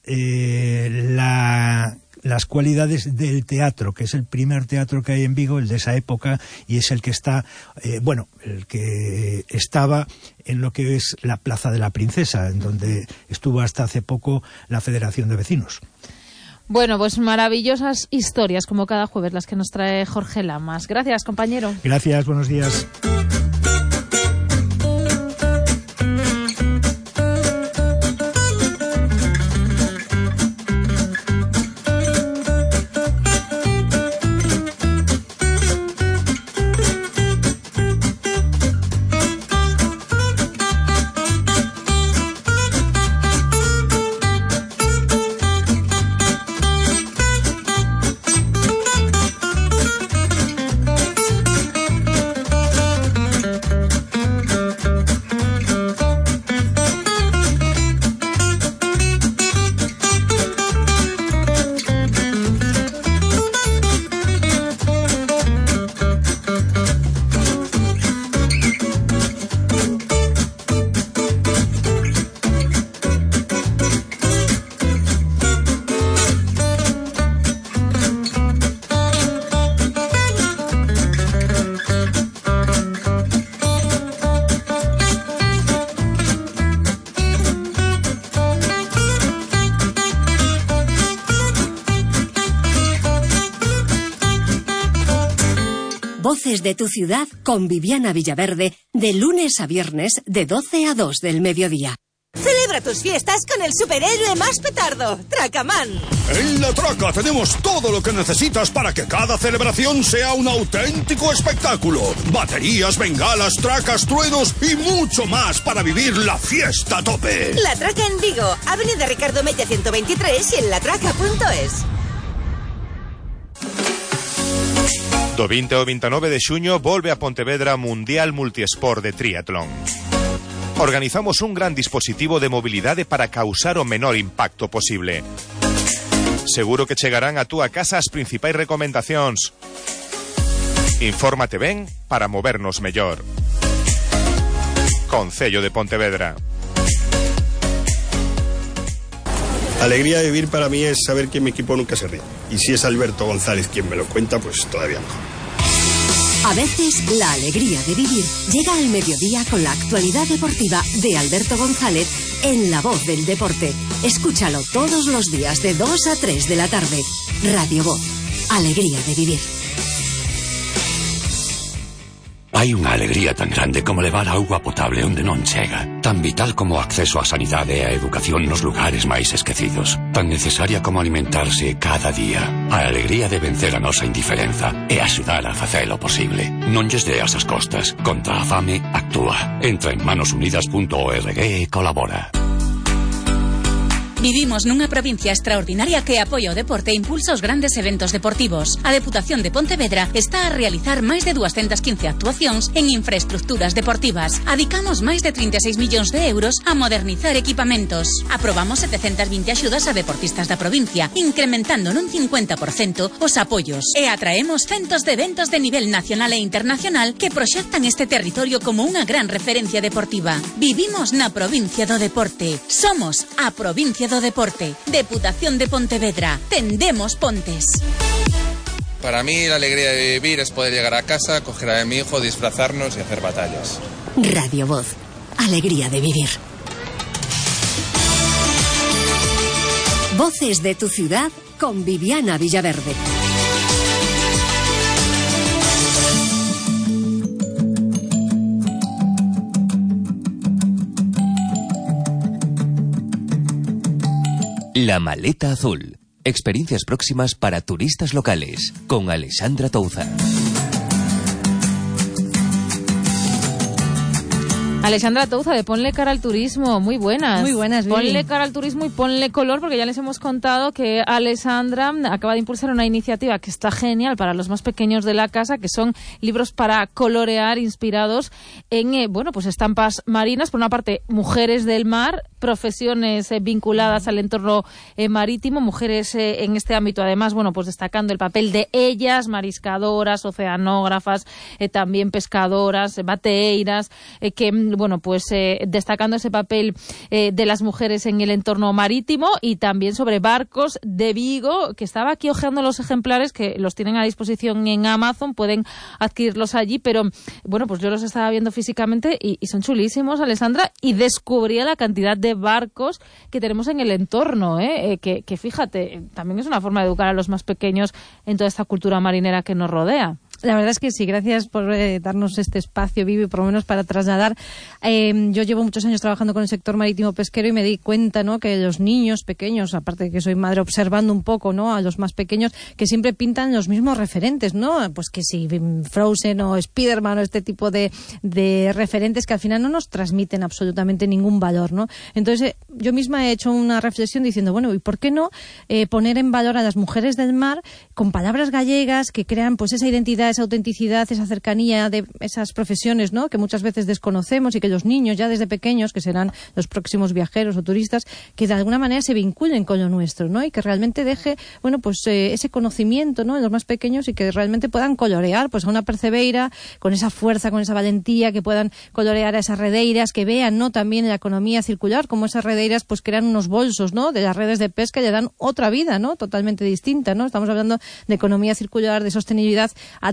eh, la... las cualidades del teatro, que es el primer teatro que hay en Vigo, el de esa época, y es el que está, eh, bueno, el que estaba en lo que es la Plaza de la Princesa, en donde estuvo hasta hace poco la Federación de Vecinos. Bueno, pues maravillosas historias, como cada jueves, las que nos trae Jorge Lamas. Gracias, compañero. Gracias, buenos días. Voces de tu ciudad con Viviana Villaverde, de lunes a viernes de doce a dos del mediodía. ¡Celebra! Celebra tus fiestas con el superhéroe más petardo, Tracaman. En La Traca tenemos todo lo que necesitas para que cada celebración sea un auténtico espectáculo. Baterías, bengalas, tracas, truenos y mucho más para vivir la fiesta a tope. La Traca en Vigo, Avenida Ricardo Mella ciento veintitrés y en latraca punto es. Do vinte ao vintanove de xuño volve a Pontevedra Mundial Multiesport de Triatlón. Organizamos un gran dispositivo de mobilidade para causar o menor impacto posible. Seguro que chegarán a túa casa as principais recomendacións. Infórmate ben para movernos mellor. Concello de Pontevedra. Alegría de vivir para mí es saber que mi equipo nunca se ríe. Y si es Alberto González quien me lo cuenta, pues todavía mejor. A veces, la alegría de vivir llega al mediodía con la actualidad deportiva de Alberto González en La Voz del Deporte. Escúchalo todos los días de dos a tres de la tarde. Radio Voz. Alegría de vivir. Hai unha alegría tan grande como levar auga potable onde non chega, tan vital como o acceso á sanidade e á educación nos lugares máis esquecidos, tan necesaria como alimentarse cada día. A alegría de vencer a nosa indiferenza e axudar a facelo posible. Non lles deas as costas. Contra a fame, actúa. Entra en manosunidas punto org e colabora. Vivimos nunha provincia extraordinaria que apoia o deporte e impulsa os grandes eventos deportivos. A Deputación de Pontevedra está a realizar máis de doscientas quince actuacións en infraestructuras deportivas. Adicamos máis de trinta e seis millóns de euros a modernizar equipamentos. Aprobamos setecentas vinte axudas a deportistas da provincia, incrementando nun cincuenta por cento os apoios. E atraemos centos de eventos de nivel nacional e internacional que proxectan este territorio como unha gran referencia deportiva. Vivimos na provincia do deporte. Somos a provincia do deporte. Deputación de Pontevedra. Tendemos pontes. Para mí la alegría de vivir es poder llegar a casa, coger a mi hijo, disfrazarnos y hacer batallas. Radio Voz. Alegría de vivir. Voces de tu ciudad con Viviana Villaverde. La Maleta Azul. Experiencias próximas para turistas locales. Con Alexandra Touza. Alexandra Touza, de Ponle Cara al Turismo. Muy buenas. Muy buenas, Vivi. Ponle cara al turismo y ponle color, porque ya les hemos contado que Alexandra acaba de impulsar una iniciativa que está genial para los más pequeños de la casa, que son libros para colorear inspirados en, eh, bueno, pues estampas marinas. Por una parte, mujeres del mar, profesiones eh, vinculadas al entorno eh, marítimo, mujeres eh, en este ámbito, además, bueno, pues destacando el papel de ellas, mariscadoras, oceanógrafas, eh, también pescadoras, eh, bateeiras, eh, que, bueno, pues eh, destacando ese papel eh, de las mujeres en el entorno marítimo, y también sobre barcos de Vigo, que estaba aquí ojeando los ejemplares, que los tienen a disposición en Amazon, pueden adquirirlos allí, pero bueno, pues yo los estaba viendo físicamente y, y son chulísimos, Alexandra, y descubría la cantidad de barcos que tenemos en el entorno, ¿eh? Eh, que, que fíjate, también es una forma de educar a los más pequeños en toda esta cultura marinera que nos rodea. La verdad es que sí, gracias por eh, darnos este espacio, Vivi, por lo menos para trasladar. Eh, yo llevo muchos años trabajando con el sector marítimo pesquero y me di cuenta, ¿no?, que los niños pequeños, aparte de que soy madre, observando un poco, ¿no?, a los más pequeños, que siempre pintan los mismos referentes, ¿no? Pues que si Frozen o Spiderman o este tipo de, de referentes que al final no nos transmiten absolutamente ningún valor, ¿no? Entonces, yo misma he hecho una reflexión diciendo, bueno, ¿y por qué no eh, poner en valor a las mujeres del mar con palabras gallegas que crean pues esa identidad, esa autenticidad, esa cercanía de esas profesiones, ¿no?, que muchas veces desconocemos, y que los niños ya desde pequeños, que serán los próximos viajeros o turistas, que de alguna manera se vinculen con lo nuestro, ¿no?, y que realmente deje, bueno, pues eh, ese conocimiento, ¿no?, en los más pequeños, y que realmente puedan colorear pues a una percebeira con esa fuerza, con esa valentía, que puedan colorear a esas redeiras, que vean, ¿no?, también en la economía circular, como esas redeiras pues crean unos bolsos, ¿no?, de las redes de pesca y le dan otra vida, ¿no?, totalmente distinta, ¿no? Estamos hablando de economía circular, de sostenibilidad a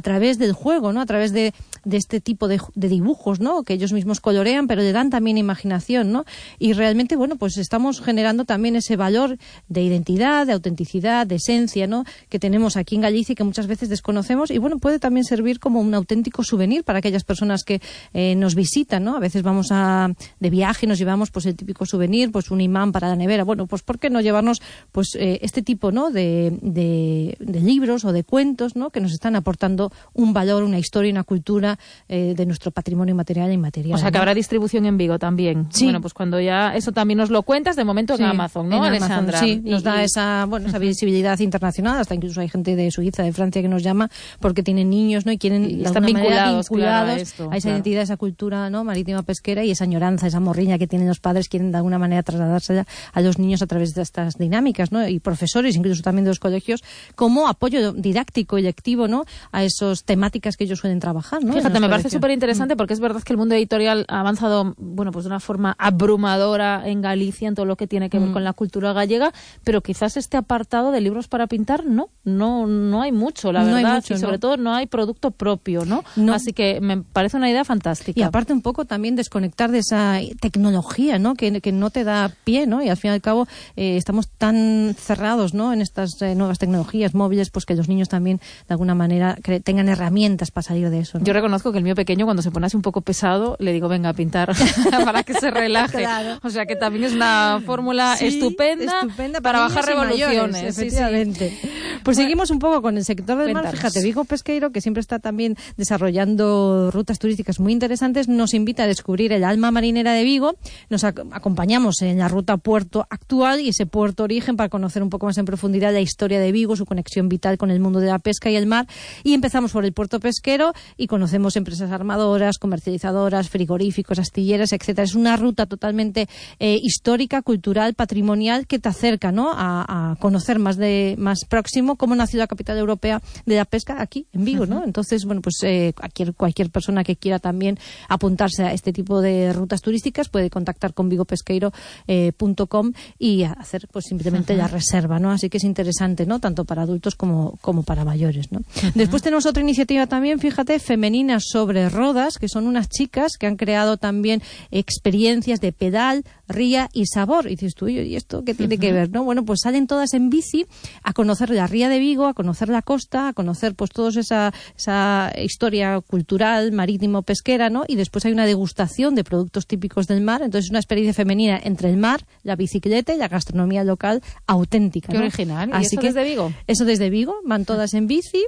través del juego, ¿no? A través de, de este tipo de, de dibujos, ¿no? Que ellos mismos colorean, pero le dan también imaginación, ¿no? Y realmente, bueno, pues estamos generando también ese valor de identidad, de autenticidad, de esencia, ¿no? Que tenemos aquí en Galicia y que muchas veces desconocemos, y bueno, puede también servir como un auténtico souvenir para aquellas personas que eh, nos visitan, ¿no? A veces vamos a, de viaje y nos llevamos pues el típico souvenir, pues un imán para la nevera. Bueno, pues ¿por qué no llevarnos pues eh, este tipo, ¿no? de, de, de libros o de cuentos, ¿no? Que nos están aportando un valor, una historia, una cultura eh, de nuestro patrimonio material e inmaterial. O sea, que ¿no? habrá distribución en Vigo también. Sí. Bueno, pues cuando ya eso también nos lo cuentas, de momento en Sí, Amazon, ¿no, en Alexandra? Amazon, sí, nos Y- da y- esa, bueno, esa visibilidad internacional, hasta incluso hay gente de Suiza, de Francia que nos llama porque tienen niños, ¿no? Y quieren Y de están alguna manera vinculados, claro, a vinculados esto, a esa claro. identidad, a esa cultura, ¿no? Marítima pesquera, y esa añoranza, esa morriña que tienen los padres, quieren de alguna manera trasladársela a los niños a través de estas dinámicas, ¿no? Y profesores, incluso también de los colegios, como apoyo didáctico y lectivo, ¿no? A esas temáticas que ellos suelen trabajar, ¿no? En Fíjate, los me parece colegios. súper interesante porque es verdad que el mundo editorial ha avanzado, bueno, pues de una forma abrumadora en Galicia en todo lo que tiene que ver Mm. con la cultura gallega, pero quizás este apartado de libros para pintar no, no, no hay mucho, la No hay verdad, mucho, y sobre ¿no? todo no hay producto propio, ¿no? No. Así que me parece una idea fantástica. Y aparte un poco también desconectar de esa tecnología, ¿no? Que, que no te da pie, ¿no? Y al fin y al cabo eh, estamos tan cerrados, ¿no? En estas eh, nuevas tecnologías móviles, pues que los niños también de alguna manera cre- tengan herramientas para salir de eso, ¿no? Yo reconozco que el mío pequeño, cuando se pone así un poco pesado, le digo, venga a pintar para que se relaje. Claro. O sea que también es una fórmula Sí, estupenda, estupenda para, para bajar niños y mayores, revoluciones. Sí, sí. efectivamente. Pues seguimos un poco con el sector del mar. Cuéntanos. Fíjate, Vigo Pesqueiro, que siempre está también desarrollando rutas turísticas muy interesantes, nos invita a descubrir el alma marinera de Vigo. Nos ac- acompañamos en la ruta puerto actual y ese puerto origen para conocer un poco más en profundidad la historia de Vigo, su conexión vital con el mundo de la pesca y el mar. Y empezamos por el puerto pesquero y conocemos empresas armadoras, comercializadoras, frigoríficos, astilleras, etcétera. Es una ruta totalmente eh, histórica, cultural, patrimonial, que te acerca, ¿no? a, a conocer más de más próximo cómo nació la capital europea de la pesca aquí en Vigo, ¿no? Entonces, bueno, pues eh, cualquier, cualquier persona que quiera también apuntarse a este tipo de rutas turísticas puede contactar con vigo pesqueiro punto com y hacer pues simplemente la reserva, ¿no? Así que es interesante, ¿no? Tanto para adultos como, como para mayores, ¿no? Después tenemos otra iniciativa también, fíjate, Femeninas sobre Rodas, que son unas chicas que han creado también experiencias de pedal, ría y sabor. Y dices tú, ¿y esto qué tiene que ver, no? Bueno, pues salen todas en bici a conocer la ría de Vigo, a conocer la costa, a conocer pues toda esa, esa historia cultural, marítimo, pesquera, ¿no? Y después hay una degustación de productos típicos del mar. Entonces es una experiencia femenina entre el mar, la bicicleta y la gastronomía local auténtica, Qué ¿no? original. ¿Y Así eso que desde Vigo? Eso desde Vigo, van todas en bici.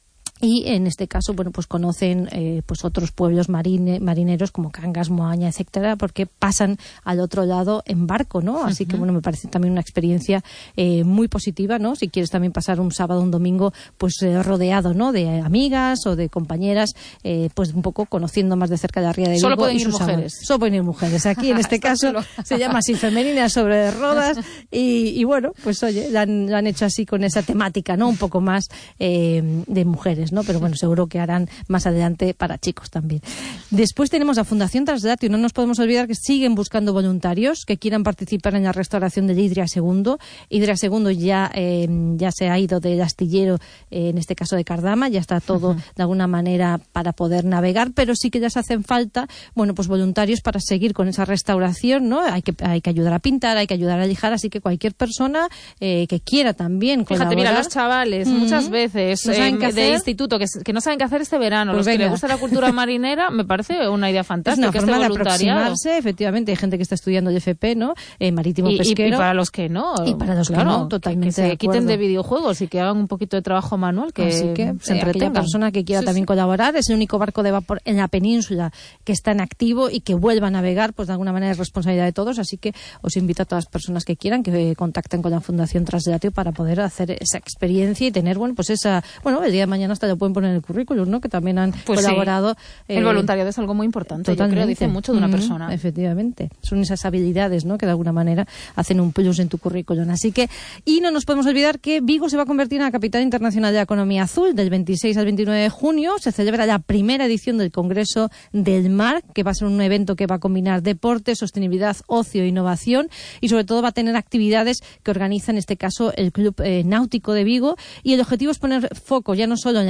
Y en este caso, bueno, pues conocen eh, pues otros pueblos marine, marineros como Cangas, Moaña, etcétera, porque pasan al otro lado en barco, ¿no? Así que, bueno, me parece también una experiencia eh, muy positiva, ¿no? Si quieres también pasar un sábado, un domingo, pues eh, rodeado, ¿no? De amigas o de compañeras, eh, pues un poco conociendo más de cerca la ría de Vigo. Solo pueden y ir sus sabores. mujeres. Solo pueden ir mujeres. Aquí, en este Está caso, chulo. se llama así Femeninas sobre Rodas y, y bueno, pues oye, lo han, lo han hecho así con esa temática, ¿no? Un poco más eh, de mujeres, ¿no? Pero bueno, seguro que harán más adelante para chicos también. Después tenemos la Fundación Translatio. No nos podemos olvidar que siguen buscando voluntarios que quieran participar en la restauración del Idria segundo. Idria segundo ya, eh, ya se ha ido del astillero, eh, en este caso de Cardama, ya está todo uh-huh. de alguna manera para poder navegar, pero sí que ya se hacen falta, bueno, pues voluntarios para seguir con esa restauración, ¿no? Hay que, hay que ayudar a pintar, hay que ayudar a lijar, así que cualquier persona eh, que quiera también Fíjate, colaborar. mira, los chavales uh-huh. muchas veces no saben eh, qué hacer. de instituto que, que no saben qué hacer este verano, Pues los venga. que les gusta la cultura marinera, me parece una idea fantástica. Es una forma este de voluntariado. aproximarse, efectivamente, hay gente que está estudiando el F P, ¿no? Eh, marítimo y, pesquero. Y, y para los que no. Y para los claro, que no, totalmente que se de quiten acuerdo. de videojuegos y que hagan un poquito de trabajo manual, que Así que se aquella entretengan. persona que quiera sí, también sí. colaborar, es el único barco de vapor en la península que está en activo y que vuelva a navegar, pues de alguna manera es responsabilidad de todos, así que os invito a todas las personas que quieran que contacten con la Fundación Translatio para poder hacer esa experiencia y tener, bueno, pues esa, bueno, el día de mañana hasta lo pueden poner en el currículum, ¿no? Que también han pues colaborado. Sí. El voluntariado es algo muy importante, totalmente. yo creo, dice mucho de una mm, persona. Efectivamente, son esas habilidades, ¿no? Que de alguna manera hacen un plus en tu currículum. Así que, y no nos podemos olvidar que Vigo se va a convertir en la capital internacional de la economía azul. Del veintiséis al veintinueve de junio se celebra la primera edición del Congreso del Mar, que va a ser un evento que va a combinar deporte, sostenibilidad, ocio e innovación, y sobre todo va a tener actividades que organiza en este caso el Club eh, Náutico de Vigo, y el objetivo es poner foco ya no solo en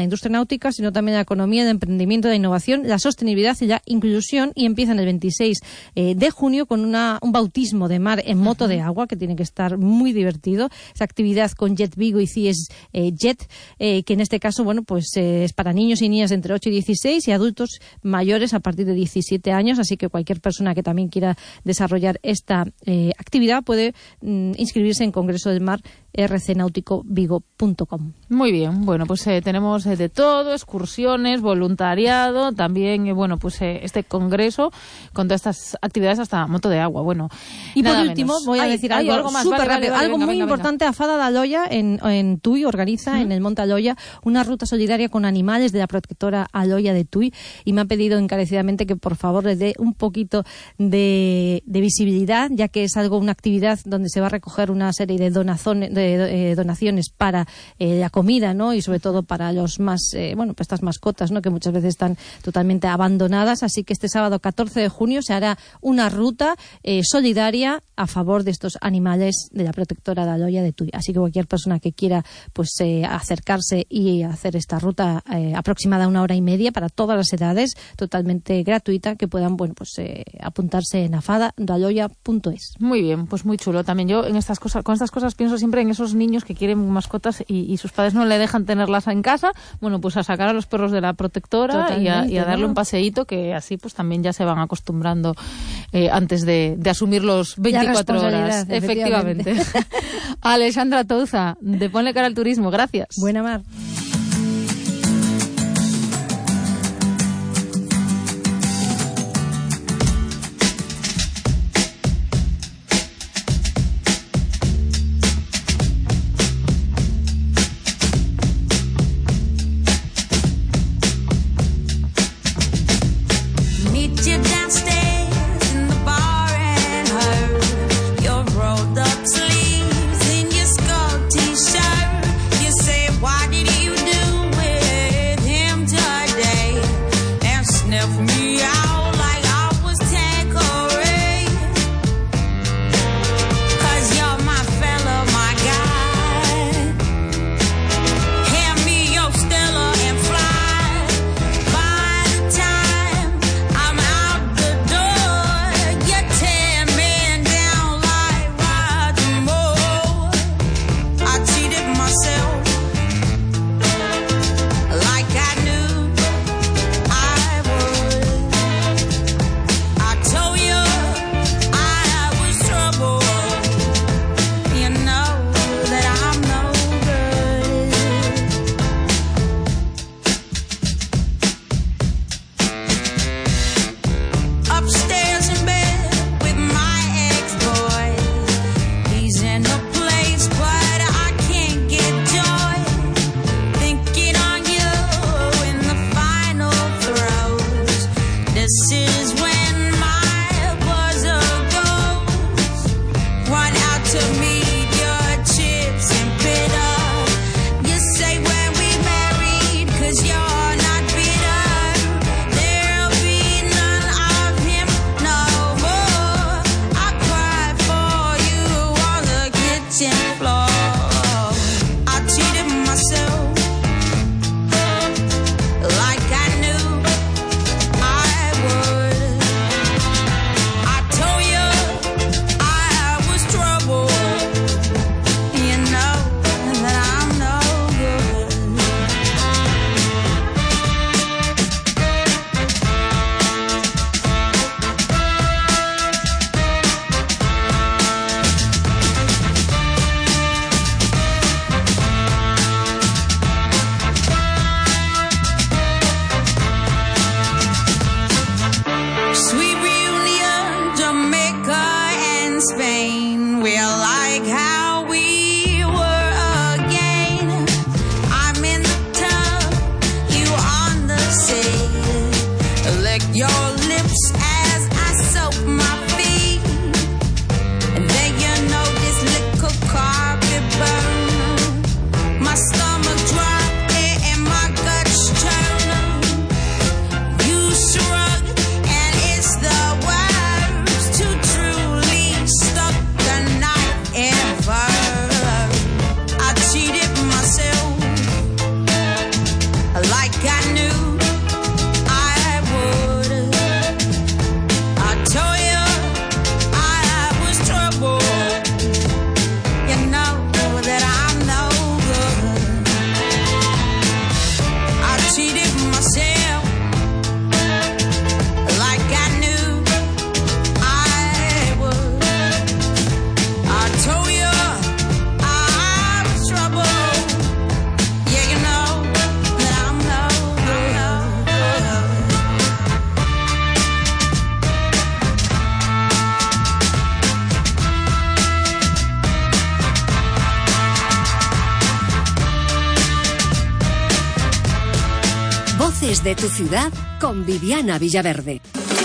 la industria náutica, sino también la economía, el emprendimiento, la innovación, la sostenibilidad y la inclusión, y empiezan el veintiséis de junio con una, un bautismo de mar en moto de agua, que tiene que estar muy divertido. Esa actividad con Jet Vigo y C I E S eh, Jet, eh, que en este caso, bueno, pues eh, es para niños y niñas de entre ocho y dieciséis y adultos mayores a partir de diecisiete años, así que cualquier persona que también quiera desarrollar esta eh, actividad puede mm, inscribirse en Congreso del Mar r c náutico vigo punto com. Muy bien, bueno, pues eh, tenemos eh, de todo, excursiones, voluntariado, también, eh, bueno, pues eh, este congreso con todas estas actividades hasta moto de agua, bueno. Y por último, menos. voy a decir ay, algo, algo súper vale, rápido, vale, vale, algo venga, muy venga, importante, venga. Afada da Aloia en, en Tui organiza, ¿Mm? en el Monte Aloia, una ruta solidaria con animales de la protectora Aloia de Tui, y me han pedido encarecidamente que por favor les dé un poquito de, de visibilidad, ya que es algo, una actividad donde se va a recoger una serie de donaciones, de eh, donaciones para eh, la comida, ¿no? Y sobre todo para los más, eh, bueno, pues estas mascotas, ¿no? Que muchas veces están totalmente abandonadas. Así que este sábado catorce de junio se hará una ruta eh, solidaria a favor de estos animales de la protectora de Aloia de Tui. Así que cualquier persona que quiera, pues, eh, acercarse y hacer esta ruta eh, aproximada a una hora y media para todas las edades, totalmente gratuita, que puedan, bueno, pues eh, apuntarse en afada da aloia punto es. Muy bien, pues muy chulo. También yo en estas cosas, con estas cosas pienso siempre en esos niños que quieren mascotas y, y sus padres no le dejan tenerlas en casa. Bueno, pues a sacar a los perros de la protectora y a, y a darle ¿no? un paseíto, que así pues también ya se van acostumbrando eh, antes de, de asumir los veinticuatro horas. Efectivamente. Alexandra Touza, de Ponle Cara al Turismo, gracias. Buena mar. Why did he Voces de tu ciudad con Viviana Villaverde.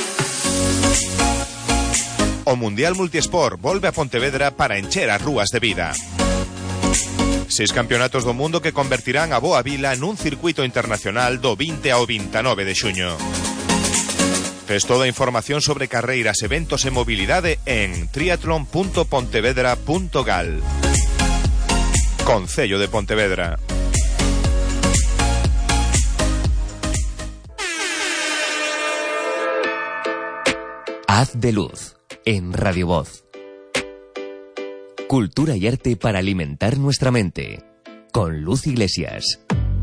O Mundial Multiesport volve a Pontevedra para encher as rúas de vida. Seis campeonatos do mundo que convertirán a Boa Vila nun circuito internacional do vinte ao vintanove de xuño. Tes toda a información sobre carreiras, eventos e mobilidade en triatlon punto pontevedra punto gal. Concello de Pontevedra. Haz de luz en Radio Voz. Cultura y arte para alimentar nuestra mente. Con Luz Iglesias.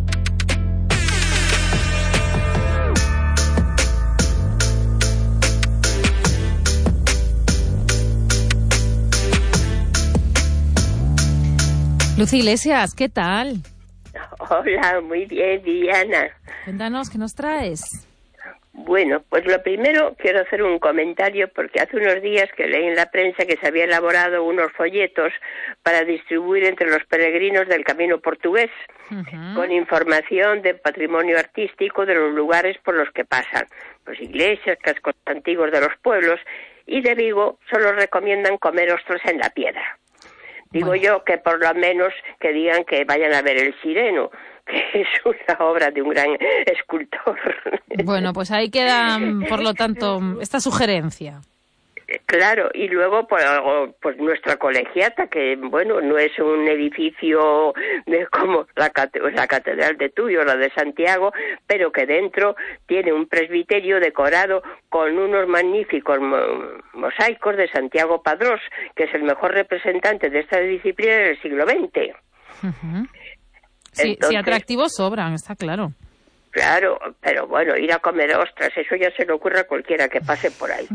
Luz Iglesias, ¿qué tal? Hola, muy bien, Diana. Cuéntanos, ¿qué nos traes? Bueno, pues lo primero quiero hacer un comentario porque hace unos días que leí en la prensa que se había elaborado unos folletos para distribuir entre los peregrinos del Camino Portugués, uh-huh, con información de patrimonio artístico de los lugares por los que pasan, pues iglesias, cascos antiguos de los pueblos, y de Vigo solo recomiendan comer ostras en la piedra. Digo bueno. yo que por lo menos que digan que vayan a ver el Sireno, que es una obra de un gran escultor. Bueno, pues ahí queda, por lo tanto, esta sugerencia. Claro, y luego pues, pues nuestra colegiata, que bueno, no es un edificio de, como la, la Catedral de Tuyo, la de Santiago, pero que dentro tiene un presbiterio decorado con unos magníficos mo- mosaicos de Santiago Padrós, que es el mejor representante de esta disciplina del siglo veinte. Uh-huh. Sí, Entonces, sí, atractivos sobran, está claro. Claro, pero bueno, ir a comer ostras, eso ya se le ocurre a cualquiera que pase por ahí.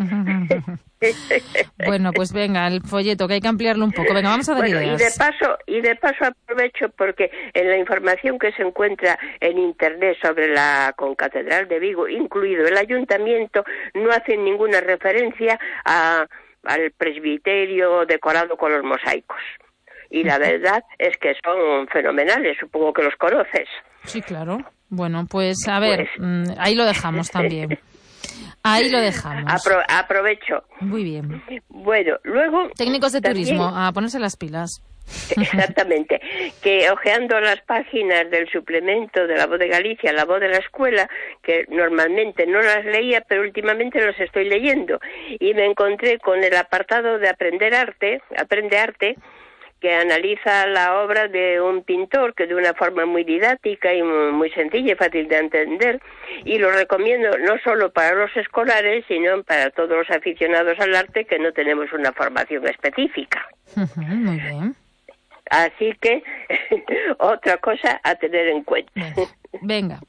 Bueno, pues venga, el folleto, que hay que ampliarlo un poco. Venga, vamos a dar bueno, ideas. Y de paso, y de paso aprovecho porque en la información que se encuentra en Internet sobre la concatedral de Vigo, incluido el ayuntamiento, no hacen ninguna referencia a, al presbiterio decorado con los mosaicos. Y la verdad es que son fenomenales, supongo que los conoces. Sí, claro. Bueno, pues a ver, pues, ahí lo dejamos también. Ahí lo dejamos. Apro- aprovecho. Muy bien. Bueno, luego... Técnicos de también, turismo, a ponerse las pilas. Exactamente. Que hojeando las páginas del suplemento de La Voz de Galicia, La Voz de la Escuela, que normalmente no las leía, pero últimamente los estoy leyendo, y me encontré con el apartado de Aprender Arte, Aprende Arte, que analiza la obra de un pintor que de una forma muy didáctica y muy sencilla y fácil de entender, y lo recomiendo no solo para los escolares, sino para todos los aficionados al arte que no tenemos una formación específica. Uh-huh, muy bien. Así que, otra cosa a tener en cuenta. Venga.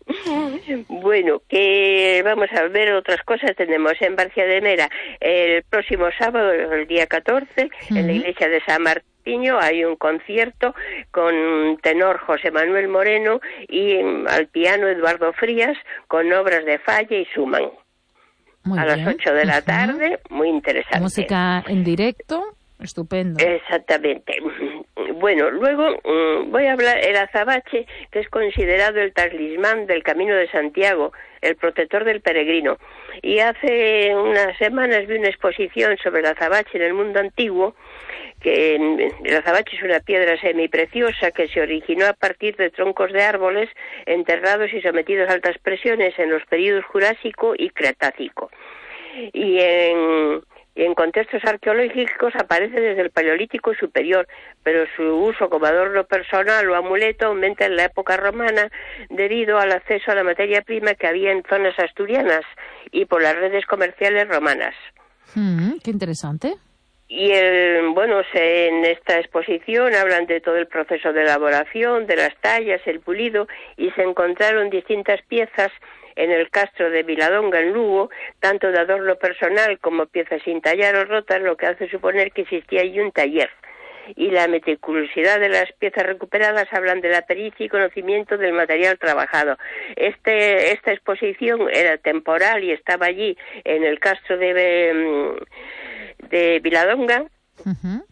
Bueno, que vamos a ver otras cosas. Tenemos en Barcia de Mera el próximo sábado, el día catorce, uh-huh, en la iglesia de San Martín, hay un concierto con tenor José Manuel Moreno y al piano Eduardo Frías con obras de Falla y Schumann. Muy a bien. las ocho de la tarde, uh-huh, muy interesante. Música en directo, estupendo. Exactamente. Bueno, luego um, voy a hablar el azabache, que es considerado el talismán del Camino de Santiago, el protector del peregrino. Y hace unas semanas vi una exposición sobre el azabache en el mundo antiguo, que el azabache es una piedra semipreciosa que se originó a partir de troncos de árboles enterrados y sometidos a altas presiones en los períodos Jurásico y Cretácico. Y en, y en contextos arqueológicos aparece desde el Paleolítico superior, pero su uso como adorno personal o amuleto aumenta en la época romana debido al acceso a la materia prima que había en zonas asturianas y por las redes comerciales romanas. Mm, qué interesante. Y el, bueno, se, en esta exposición hablan de todo el proceso de elaboración, de las tallas, el pulido, y se encontraron distintas piezas en el castro de Viladonga, en Lugo, tanto de adorno personal como piezas sin tallar o rotas, lo que hace suponer que existía allí un taller. Y la meticulosidad de las piezas recuperadas hablan de la pericia y conocimiento del material trabajado. Este, esta exposición era temporal y estaba allí en el castro de... de Viladonga, uh-huh,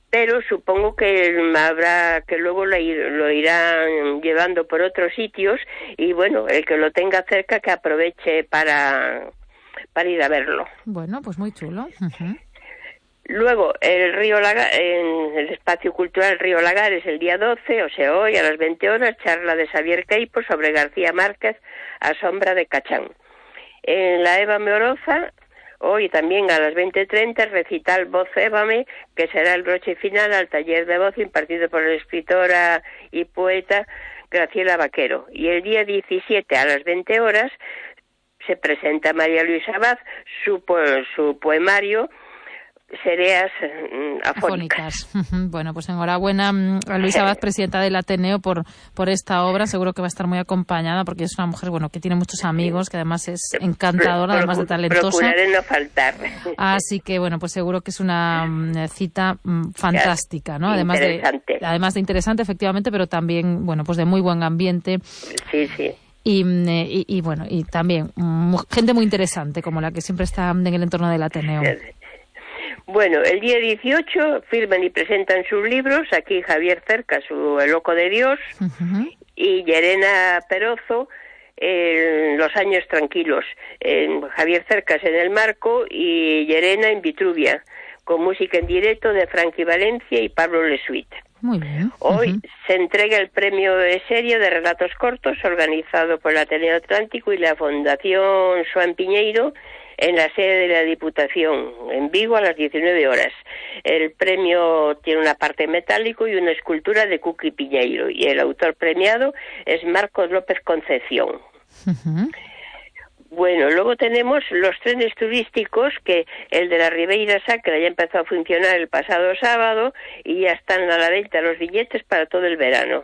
pero supongo que habrá que luego lo, lo irán llevando por otros sitios y bueno, el que lo tenga cerca que aproveche para, para ir a verlo. Bueno, pues muy chulo. Uh-huh. Luego, el Río Lagar, en el Espacio Cultural Río Lagares, el día doce, o sea, hoy a las veinte horas, charla de Xavier Queipo sobre García Márquez, A sombra de Cachán. En la Évame Oroza, hoy también a las veinte treinta, recital Voz Évame, que será el broche final al taller de voz impartido por la escritora y poeta Graciela Vaquero. Y el día diecisiete, a las veinte horas, se presenta María Luisa Abad, su, su poemario Sereas mm, afónicas. afónicas. Bueno, pues enhorabuena a Luisa Abad, presidenta del Ateneo, por por esta obra. Seguro que va a estar muy acompañada porque es una mujer, bueno, que tiene muchos amigos, que además es encantadora, además de talentosa. Procuraré no faltar. Así que, bueno, pues seguro que es una um, cita um, fantástica, ¿no? Además de, además de interesante, efectivamente, pero también, bueno, pues de muy buen ambiente. Sí, sí. Y, y, y bueno, y también um, gente muy interesante, como la que siempre está en el entorno del Ateneo. Bueno, el día dieciocho firman y presentan sus libros, aquí Javier Cercas, su El Loco de Dios, uh-huh. y Llerena Perozo, eh, Los Años Tranquilos. Eh, Javier Cercas en El Marco y Llerena en Vitruvia, con música en directo de Frankie Valencia y Pablo Lesuit. Muy bien. Hoy uh-huh. se entrega el premio de serie de relatos cortos organizado por el Ateneo Atlántico y la Fundación Xoán Piñeiro, en la sede de la Diputación, en Vigo, a las diecinueve horas. El premio tiene una parte metálico y una escultura de Cuqui Piñeiro, y el autor premiado es Marcos López Concepción. Uh-huh. Bueno, luego tenemos los trenes turísticos, que el de la Ribeira Sacra ya empezó a funcionar el pasado sábado y ya están a la venta los billetes para todo el verano.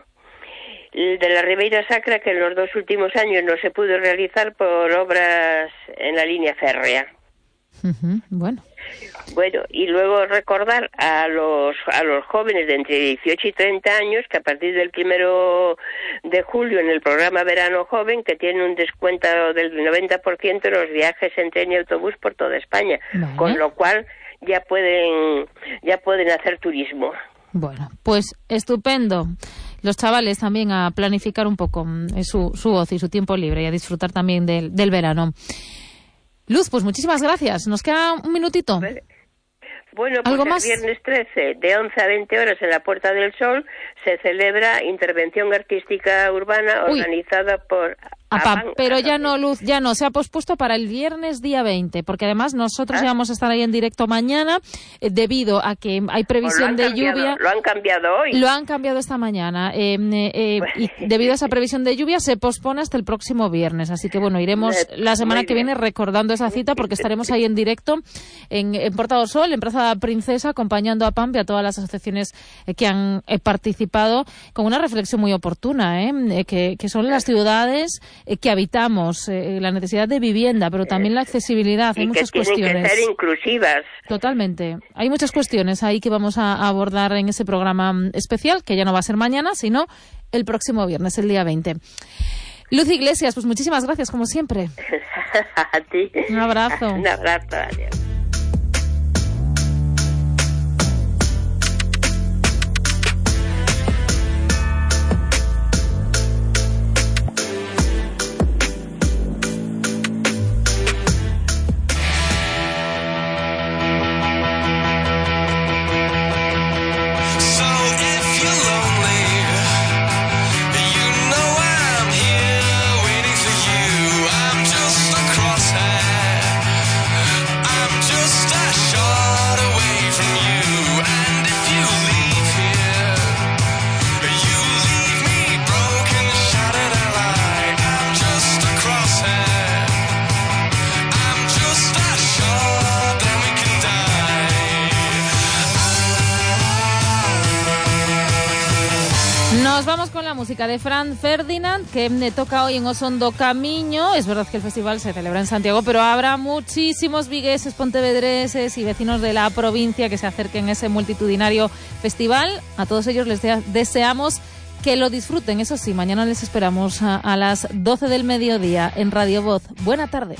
El de la Ribeira Sacra, que en los dos últimos años no se pudo realizar por obras en la línea férrea. Uh-huh. Bueno. Bueno, y luego recordar a los a los jóvenes de entre dieciocho y treinta años que a partir del primero de julio en el programa Verano Joven, que tienen un descuento del noventa por ciento en los viajes en tren y autobús por toda España, vale. Con lo cual ya pueden ya pueden hacer turismo. Bueno, pues estupendo. Los chavales también a planificar un poco su, su ocio y su tiempo libre y a disfrutar también del, del verano. Luz, pues muchísimas gracias. Nos queda un minutito. Bueno, pues ¿Algo el más? viernes trece, de once a veinte horas en la Puerta del Sol, se celebra Intervención Artística Urbana Uy. organizada por... Apa, pero ya no, Luz, ya no, se ha pospuesto para el viernes día veinte, porque además nosotros ¿Ah? ya vamos a estar ahí en directo mañana, eh, debido a que hay previsión de cambiado, lluvia. Lo han cambiado hoy. Lo han cambiado esta mañana, eh, eh, y debido a esa previsión de lluvia se pospone hasta el próximo viernes, así que bueno, iremos la semana que viene recordando esa cita, porque estaremos ahí en directo en, en Puerta del Sol, en Plaza Princesa, acompañando a Pampe, a todas las asociaciones eh, que han eh, participado, con una reflexión muy oportuna, eh, eh, que, que son las ciudades eh, que habitamos, eh, la necesidad de vivienda, pero también la accesibilidad. Hay y muchas que tienen cuestiones. que ser inclusivas. Totalmente. Hay muchas cuestiones ahí que vamos a abordar en ese programa especial, que ya no va a ser mañana, sino el próximo viernes, el día veinte. Luz Iglesias, pues muchísimas gracias, como siempre. A ti. Un abrazo. Un abrazo, adiós. Nos vamos con la música de Fran Ferdinand, que me toca hoy en Osondo Camiño. Es verdad que el festival se celebra en Santiago, pero habrá muchísimos vigueses, pontevedreses y vecinos de la provincia que se acerquen a ese multitudinario festival. A todos ellos les deseamos que lo disfruten. Eso sí, mañana les esperamos a, a las doce del mediodía en Radio Voz. Buena tarde.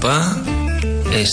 papá